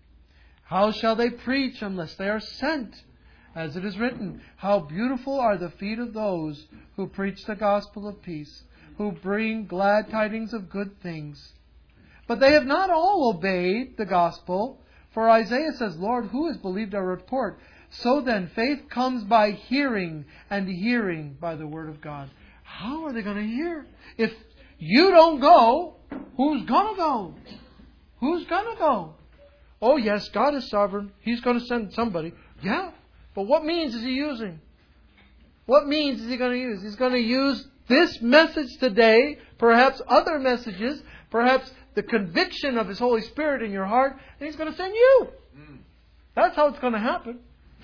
How shall they preach unless they are sent? As it is written, how beautiful are the feet of those who preach the gospel of peace, who bring glad tidings of good things. But they have not all obeyed the gospel. For Isaiah says, Lord, who has believed our report? So then faith comes by hearing, and hearing by the word of God. How are they going to hear? If you don't go, who's going to go? Who's going to go? Oh yes, God is sovereign. He's going to send somebody. Yeah, but what means is He using? What means is He going to use? He's going to use this message today, perhaps other messages, perhaps the conviction of His Holy Spirit in your heart, and He's going to send you. Mm. That's how it's going to happen.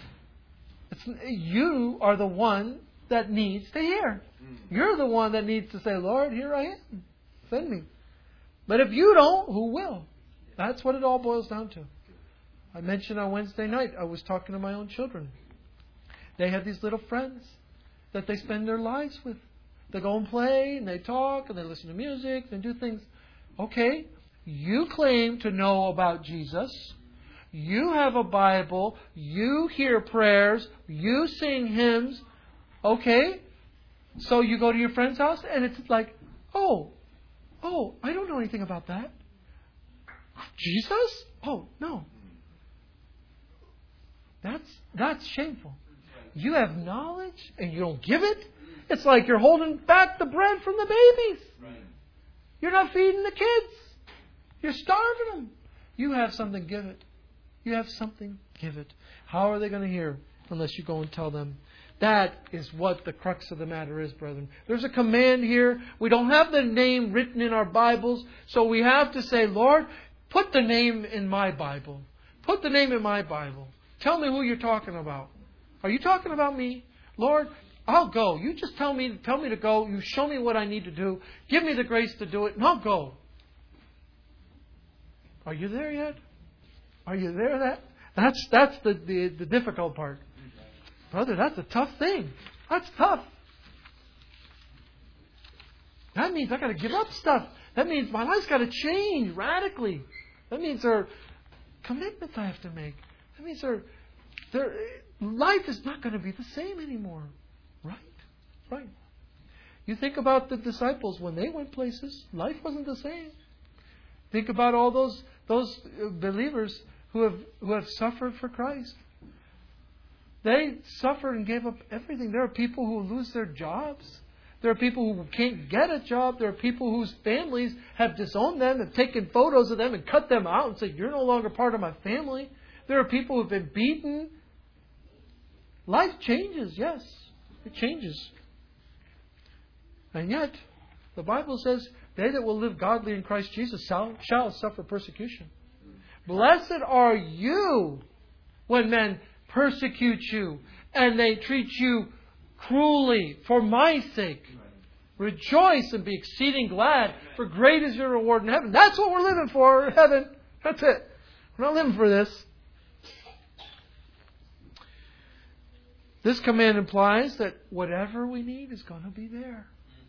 It's, you are the one that needs to hear. Mm. You're the one that needs to say, Lord, here I am. Send me. But if you don't, who will? That's what it all boils down to. I mentioned on Wednesday night, I was talking to my own children. They have these little friends that they spend their lives with. They go and play, and they talk, and they listen to music, and do things. Okay, you claim to know about Jesus. You have a Bible. You hear prayers. You sing hymns. Okay, so you go to your friend's house, and it's like, oh, oh, I don't know anything about that. Jesus? Oh, no. That's that's shameful. You have knowledge, and you don't give it. It's like you're holding back the bread from the babies. Right. You're not feeding the kids. You're starving them. You have something, give it. You have something, give it. How are they going to hear unless you go and tell them? That is what the crux of the matter is, brethren. There's a command here. We don't have the name written in our Bibles, so we have to say, Lord, put the name in my Bible. Put the name in my Bible. Tell me who you're talking about. Are you talking about me? Lord, I'll go. You just tell me, tell me to go. You show me what I need to do. Give me the grace to do it, and I'll go. Are you there yet? Are you there? That that's that's the, the, the difficult part. Brother, that's a tough thing. That's tough. That means I've got to give up stuff. That means my life's got to change radically. That means there are commitments I have to make. That means there, there, life is not going to be the same anymore. Right? Right. You think about the disciples when they went places, life wasn't the same. Think about all those those believers who have who have suffered for Christ. They suffered and gave up everything. There are people who lose their jobs. There are people who can't get a job. There are people whose families have disowned them and taken photos of them and cut them out and said, you're no longer part of my family. There are people who have been beaten. Life changes, yes. It changes. And yet, the Bible says, they that will live godly in Christ Jesus shall, shall suffer persecution. Blessed are you when men persecute you and they treat you cruelly for my sake. Rejoice and be exceeding glad, for great is your reward in heaven. That's what we're living for, heaven. That's it. We're not living for this. This command implies that whatever we need is going to be there.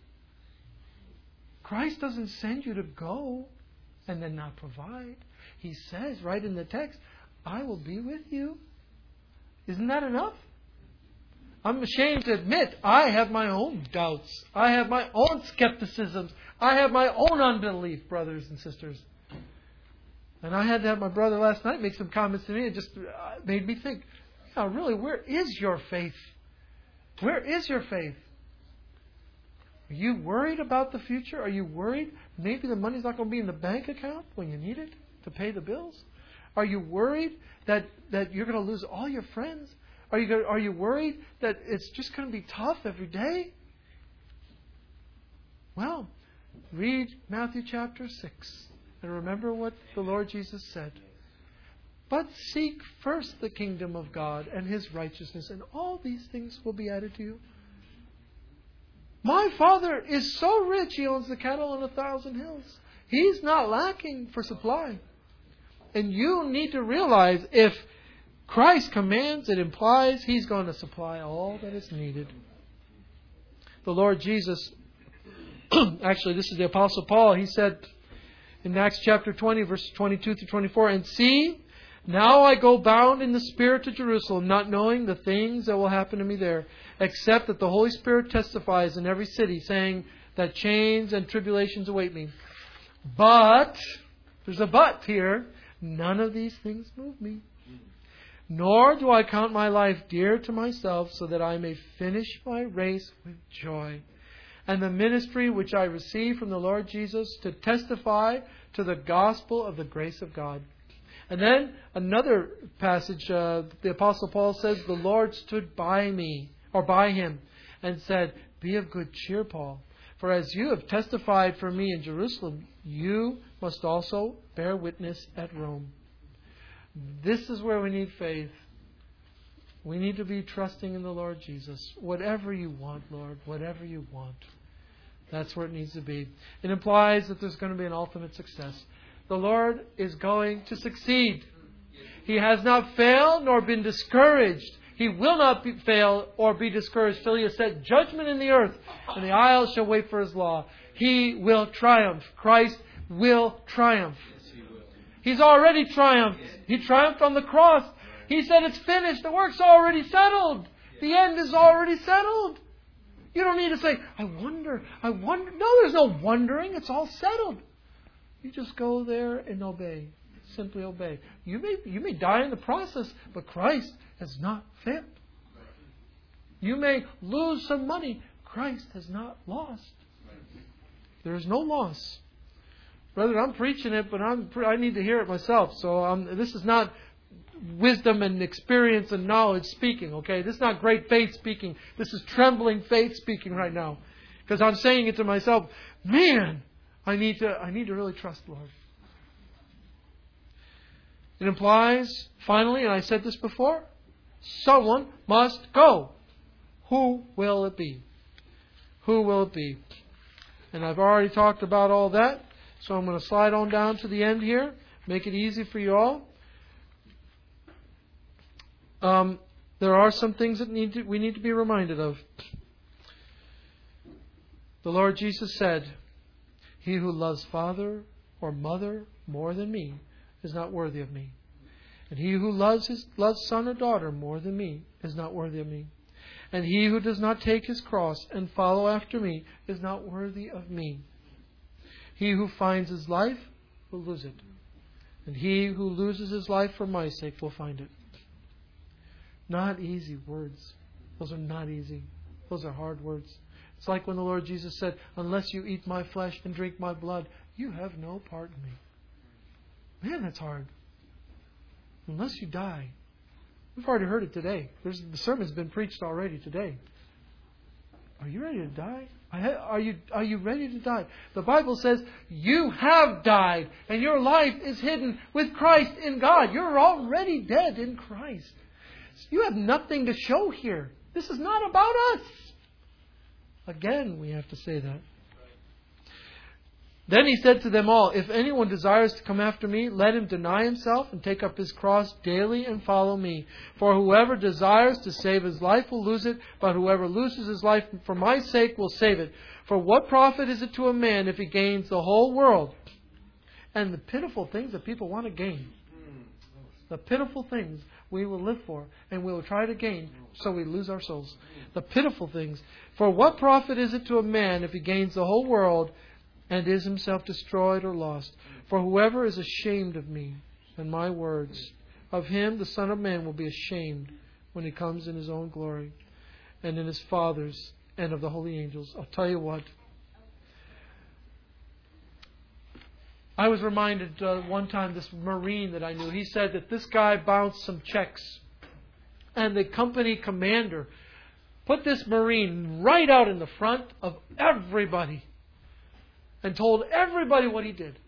Christ doesn't send you to go and then not provide. He says right in the text, I will be with you. Isn't that enough? I'm ashamed to admit I have my own doubts. I have my own skepticisms. I have my own unbelief, brothers and sisters. And I had to have my brother last night make some comments to me. It just made me think, yeah, really, where is your faith? Where is your faith? Are you worried about the future? Are you worried maybe the money's not going to be in the bank account when you need it to pay the bills? Are you worried that, that you're going to lose all your friends? Are you going, are you worried that it's just going to be tough every day? Well, read Matthew chapter six and remember what the Lord Jesus said. But seek first the kingdom of God and His righteousness, and all these things will be added to you. My Father is so rich, He owns the cattle on a thousand hills. He's not lacking for supply. And you need to realize if Christ commands, it implies He's going to supply all that is needed. The Lord Jesus, actually this is the Apostle Paul, he said in Acts chapter twenty, verses twenty-two through twenty-four, and see, now I go bound in the Spirit to Jerusalem, not knowing the things that will happen to me there, except that the Holy Spirit testifies in every city, saying that chains and tribulations await me. But, there's a but here, none of these things move me. Nor do I count my life dear to myself, so that I may finish my race with joy, and the ministry which I receive from the Lord Jesus to testify to the gospel of the grace of God. And then another passage, uh, the Apostle Paul says, the Lord stood by me, or by him, and said, be of good cheer, Paul. For as you have testified for me in Jerusalem, you must also bear witness at Rome. This is where we need faith. We need to be trusting in the Lord Jesus. Whatever you want, Lord, whatever you want. That's where it needs to be. It implies that there's going to be an ultimate success. The Lord is going to succeed. He has not failed nor been discouraged. He will not be, fail or be discouraged till He has set judgment in the earth, and the isles shall wait for His law. He will triumph. Christ will triumph. He's already triumphed. He triumphed on the cross. He said it's finished. The work's already settled. The end is already settled. You don't need to say, I wonder, I wonder. No, there's no wondering. It's all settled. You just go there and obey. Simply obey. You may, you may die in the process, but Christ has not failed. You may lose some money. Christ has not lost. There is no loss. Brother, I'm preaching it, but I'm, I need to hear it myself. So um, this is not wisdom and experience and knowledge speaking, okay? This is not great faith speaking. This is trembling faith speaking right now. Because I'm saying it to myself, man, I need to, I need to really trust the Lord. It implies, finally, and I said this before, someone must go. Who will it be? Who will it be? And I've already talked about all that. So I'm going to slide on down to the end here. Make it easy for you all. Um, there are some things that need to, we need to be reminded of. The Lord Jesus said, he who loves father or mother more than me is not worthy of me. And he who loves his loves son or daughter more than me is not worthy of me. And he who does not take his cross and follow after me is not worthy of me. He who finds his life will lose it. And he who loses his life for my sake will find it. Not easy words. Those are not easy. Those are hard words. It's like when the Lord Jesus said, unless you eat my flesh and drink my blood, you have no part in me. Man, that's hard. Unless you die. We've already heard it today. There's, the sermon's been preached already today. Are you ready to die? Are you, are you ready to die? The Bible says you have died and your life is hidden with Christ in God. You're already dead in Christ. You have nothing to show here. This is not about us. Again, we have to say that. Then he said to them all, if anyone desires to come after me, let him deny himself and take up his cross daily and follow me. For whoever desires to save his life will lose it, but whoever loses his life for my sake will save it. For what profit is it to a man if he gains the whole world? And the pitiful things that people want to gain. The pitiful things. we will live for, and we will try to gain, so we lose our souls. The pitiful things. For what profit is it to a man if he gains the whole world and is himself destroyed or lost? For whoever is ashamed of me and my words, of him the Son of Man will be ashamed when he comes in his own glory and in his Father's and of the holy angels. I'll tell you what. I was reminded uh, one time, this Marine that I knew, he said that this guy bounced some checks. And the company commander put this Marine right out in the front of everybody and told everybody what he did.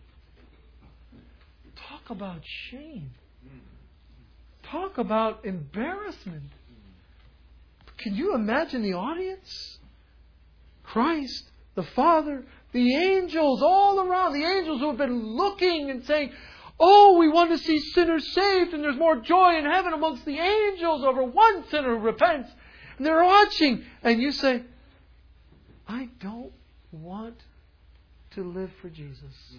Talk about shame. Talk about embarrassment. Can you imagine the audience? Christ, the Father, the angels all around. The angels who have been looking and saying, oh, we want to see sinners saved, and there's more joy in heaven amongst the angels over one sinner who repents. And they're watching. And you say, I don't want to live for Jesus.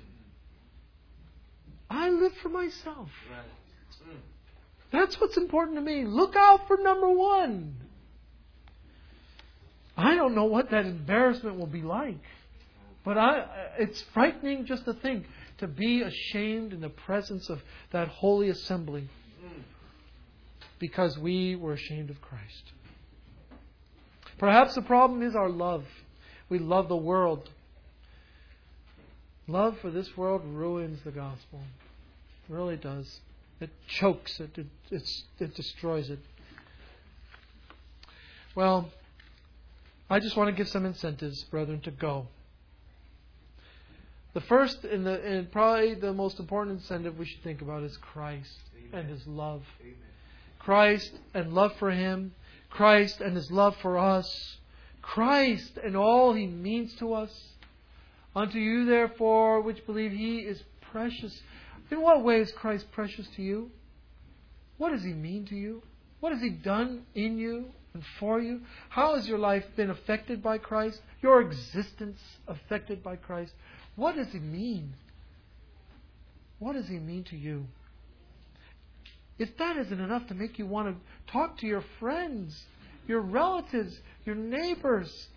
I live for myself. That's what's important to me. Look out for number one. I don't know what that embarrassment will be like. But I, it's frightening just to think, to be ashamed in the presence of that holy assembly because we were ashamed of Christ. Perhaps the problem is our love. We love the world. Love for this world ruins the gospel. It really does. It chokes it. It, it's, it destroys it. Well, I just want to give some incentives, brethren, to go. The first and, the, and probably the most important incentive we should think about is Christ. Amen. And His love. Amen. Christ and love for Him. Christ and His love for us. Christ and all He means to us. Unto you, therefore, which believe He is precious. In what way is Christ precious to you? What does He mean to you? What has He done in you and for you? How has your life been affected by Christ? Your existence affected by Christ? What does He mean? What does He mean to you? If that isn't enough to make you want to talk to your friends, your relatives, your neighbors.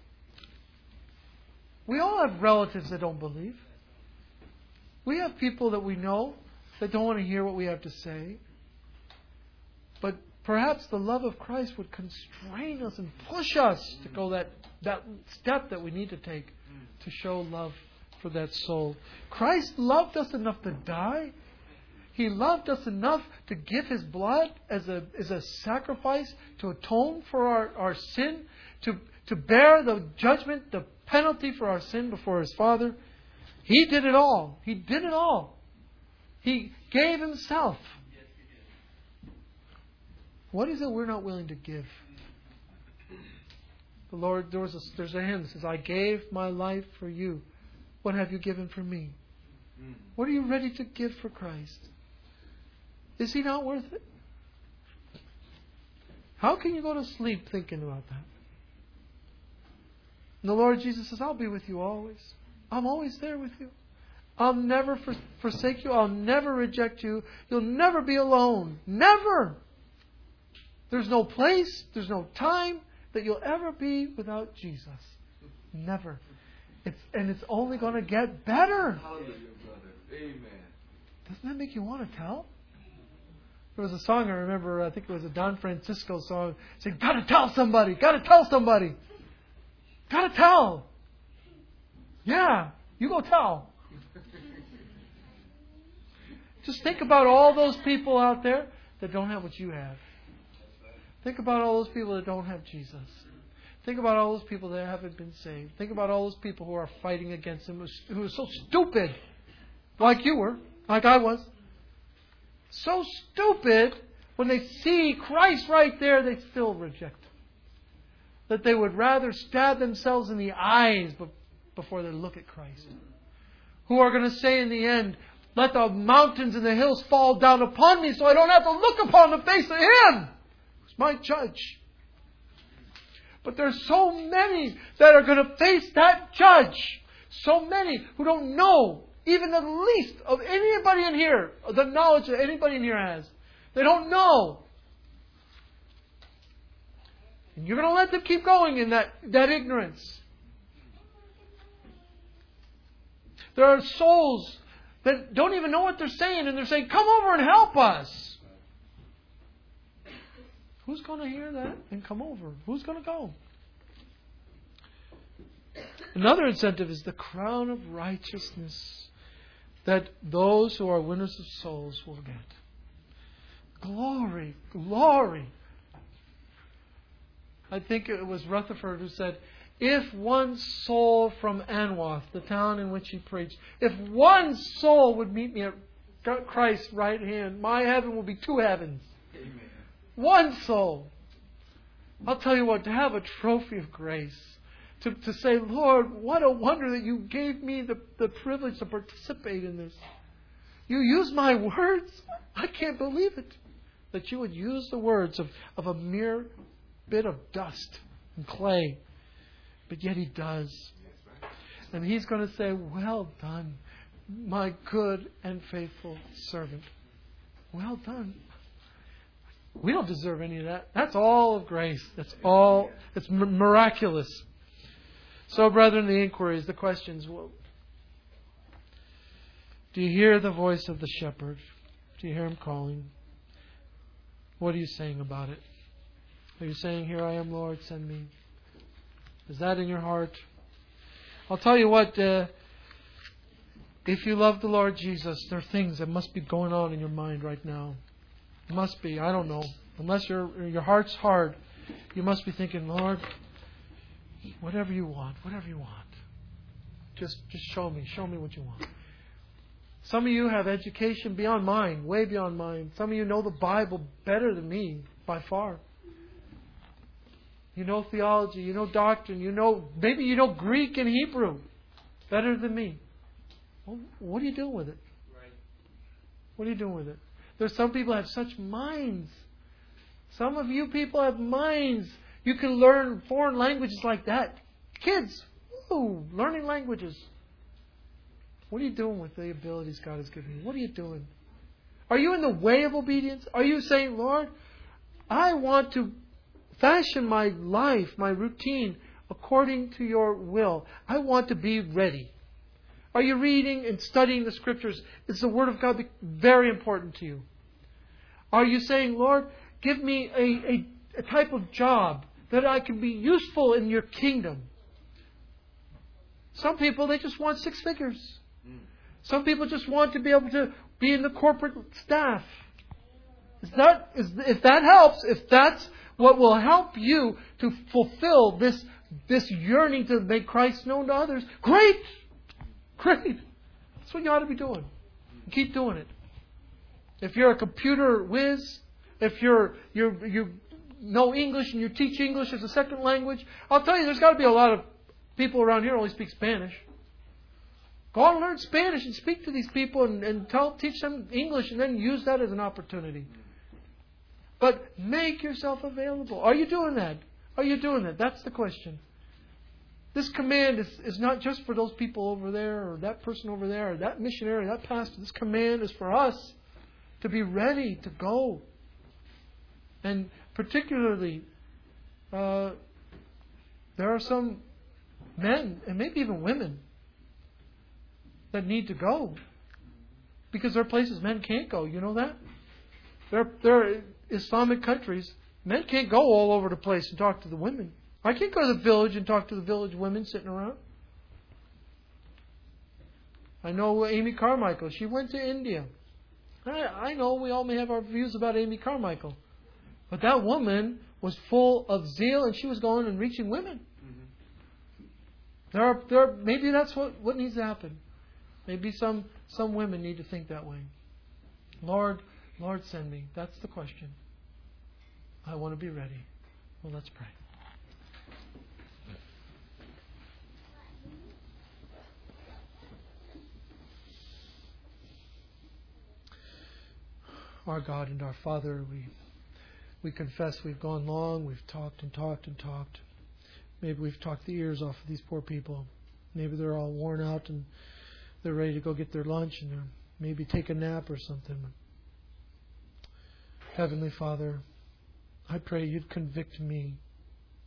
We all have relatives that don't believe. We have people that we know that don't want to hear what we have to say. But perhaps the love of Christ would constrain us and push us to go that, that step that we need to take to show love for that soul. Christ loved us enough to die. He loved us enough to give His blood as a as a sacrifice to atone for our, our sin, to, to bear the judgment, the penalty for our sin before His Father. He did it all. He did it all. He gave Himself. What is it we're not willing to give? The Lord, there was a, there's a hymn that says, I gave my life for you. What have you given for me? What are you ready to give for Christ? Is He not worth it? How can you go to sleep thinking about that? And the Lord Jesus says, I'll be with you always. I'm always there with you. I'll never for- forsake you. I'll never reject you. You'll never be alone. Never. There's no place, there's no time that you'll ever be without Jesus. Never. It's, and it's only going to get better. Hallelujah, brother. Amen. Doesn't that make you want to tell? There was a song I remember, I think it was a Don Francisco song, saying, gotta tell somebody, gotta tell somebody. Gotta tell. Yeah, you go tell. Just think about all those people out there that don't have what you have. Think about all those people that don't have Jesus. Think about all those people that haven't been saved. Think about all those people who are fighting against Him, who are so stupid, like you were, like I was. So stupid, when they see Christ right there, they still reject Him. That they would rather stab themselves in the eyes before they look at Christ. Who are going to say in the end, let the mountains and the hills fall down upon me so I don't have to look upon the face of Him. He's my judge. But there's so many that are going to face that judge. So many who don't know even the least of anybody in here, the knowledge that anybody in here has. They don't know And you're going to let them keep going in that, that ignorance. There are souls that don't even know what they're saying, and they're saying, come over and help us. Who's going to hear that and come over? Who's going to go? Another incentive is the crown of righteousness that those who are winners of souls will get. Glory, glory. I think it was Rutherford who said, if one soul from Anwath, the town in which he preached, if one soul would meet me at Christ's right hand, my heaven will be two heavens. Amen. One soul. I'll tell you what, to have a trophy of grace, to, to say, Lord, what a wonder that you gave me the, the privilege to participate in this. You use my words. I can't believe it. That you would use the words of, of a mere bit of dust and clay. But yet He does. And He's going to say, well done, my good and faithful servant. Well done. We don't deserve any of that. That's all of grace. That's all. It's m- miraculous. So, brethren, the inquiries, the questions. Well, do you hear the voice of the shepherd? Do you hear Him calling? What are you saying about it? Are you saying, here I am, Lord, send me? Is that in your heart? I'll tell you what, uh, if you love the Lord Jesus, there are things that must be going on in your mind right now. Must be. I don't know. Unless your your heart's hard, you must be thinking, Lord, whatever you want, whatever you want. Just, just show me. Show me what you want. Some of you have education beyond mine, way beyond mine. Some of you know the Bible better than me, by far. You know theology, you know doctrine, you know, maybe you know Greek and Hebrew better than me. Well, what are you doing with it? Right. What are you doing with it? There's some people that have such minds. Some of you people have minds. You can learn foreign languages like that. Kids, woo, learning languages. What are you doing with the abilities God has given you? What are you doing? Are you in the way of obedience? Are you saying, Lord, I want to fashion my life, my routine, according to your will. I want to be ready. Are you reading and studying the Scriptures? Is the Word of God very important to you? Are you saying, Lord, give me a, a, a type of job that I can be useful in your kingdom? Some people, they just want six figures. Some people just want to be able to be in the corporate staff. Is that, is, if that helps, if that's what will help you to fulfill this, this yearning to make Christ known to others, great! Great! That's what you ought to be doing. Keep doing it. If you're a computer whiz, if you're, you're, you know English and you teach English as a second language, I'll tell you, there's got to be a lot of people around here who only speak Spanish. Go out and learn Spanish and speak to these people and, and tell, teach them English and then use that as an opportunity. But make yourself available. Are you doing that? Are you doing that? That's the question. This command is, is not just for those people over there or that person over there or that missionary, that pastor. This command is for us to be ready to go. And particularly, uh, there are some men and maybe even women that need to go. Because there are places men can't go. You know that? There, there are Islamic countries. Men can't go all over the place and talk to the women. I can't go to the village and talk to the village women sitting around. I know Amy Carmichael. She went to India. I, I know we all may have our views about Amy Carmichael. But that woman was full of zeal and she was going and reaching women. Mm-hmm. There are, there are, maybe that's what, what needs to happen. Maybe some, some women need to think that way. Lord, Lord, send me. That's the question. I want to be ready. Well, let's pray. Our God and our Father, we we confess we've gone long, we've talked and talked and talked. Maybe we've talked the ears off of these poor people. Maybe they're all worn out and they're ready to go get their lunch and they're maybe take a nap or something. Heavenly Father, I pray you'd convict me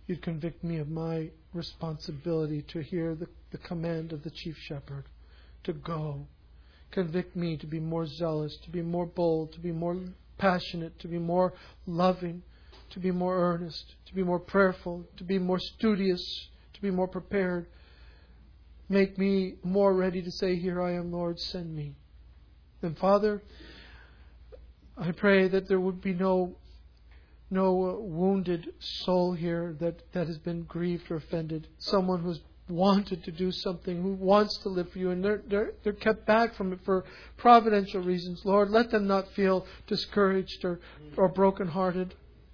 you'd convict me of my responsibility to hear the, the command of the chief shepherd, to go. Convict me to be more zealous, to be more bold, to be more passionate, to be more loving, to be more earnest, to be more prayerful, to be more studious, to be more prepared. Make me more ready to say, here I am, Lord, send me. And Father, I pray that there would be no no uh, wounded soul here that, that has been grieved or offended. Someone who's wanted to do something, who wants to live for you, and they're, they're, they're kept back from it for providential reasons. Lord, let them not feel discouraged or, or brokenhearted.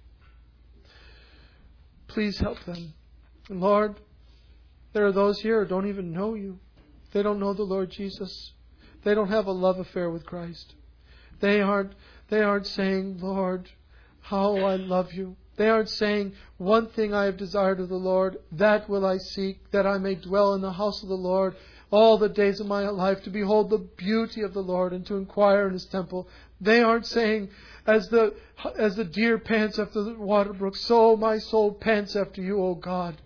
Please help them. And Lord, there are those here who don't even know you. They don't know the Lord Jesus. They don't have a love affair with Christ. They aren't, they aren't saying, Lord, how I love you. They aren't saying, one thing I have desired of the Lord, that will I seek, that I may dwell in the house of the Lord all the days of my life, to behold the beauty of the Lord and to inquire in His temple. They aren't saying, as the as the deer pants after the water brook, so my soul pants after you, O God.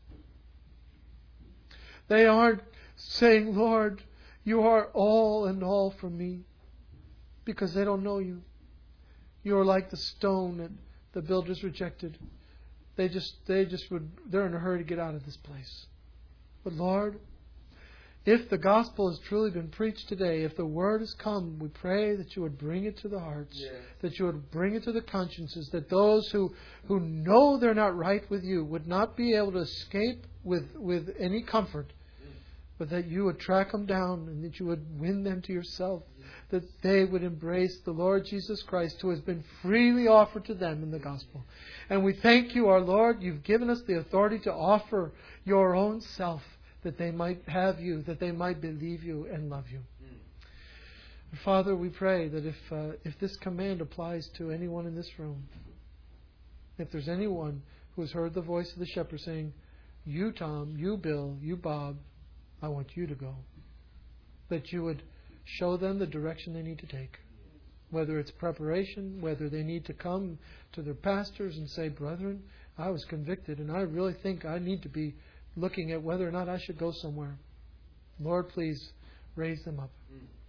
They aren't saying, Lord, you are all and all for me, because they don't know you. You are like the stone that the builders rejected. They just, they just would, they're in a hurry to get out of this place. But Lord, if the gospel has truly been preached today, if the word has come, we pray that you would bring it to the hearts, yes. that you would bring it to the consciences, that those who, who know they're not right with you would not be able to escape with, with any comfort, but that you would track them down and that you would win them to yourself, that they would embrace the Lord Jesus Christ, who has been freely offered to them in the gospel. And we thank you, our Lord, you've given us the authority to offer your own self, that they might have you, that they might believe you and love you. Mm. Father, we pray that if uh, if this command applies to anyone in this room, if there's anyone who has heard the voice of the shepherd saying, you Tom, you Bill, you Bob, I want you to go, that you would show them the direction they need to take. Whether it's preparation, whether they need to come to their pastors and say, brethren, I was convicted and I really think I need to be looking at whether or not I should go somewhere. Lord, please raise them up.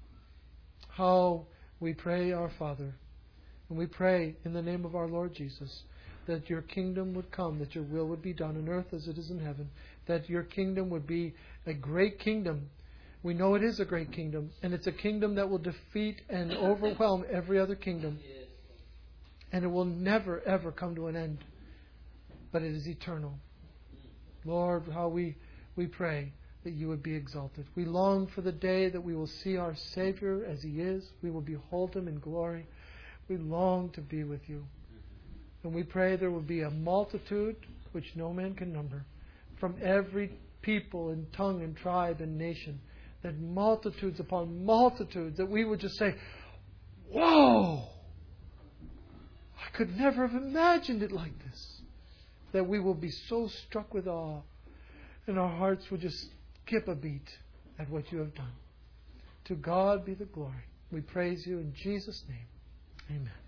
How we pray, our Father, and we pray in the name of our Lord Jesus, that your kingdom would come, that your will would be done on earth as it is in heaven, that your kingdom would be a great kingdom. We know it is a great kingdom, and it's a kingdom that will defeat and overwhelm every other kingdom. And it will never, ever come to an end, but it is eternal. Lord, how we, we pray that you would be exalted. We long for the day that we will see our Savior as He is. We will behold Him in glory. We long to be with you. And we pray there will be a multitude which no man can number, from every people and tongue and tribe and nation, that multitudes upon multitudes, that we would just say, whoa! I could never have imagined it like this. That we will be so struck with awe, and our hearts will just skip a beat at what you have done. To God be the glory. We praise you in Jesus' name. Amen.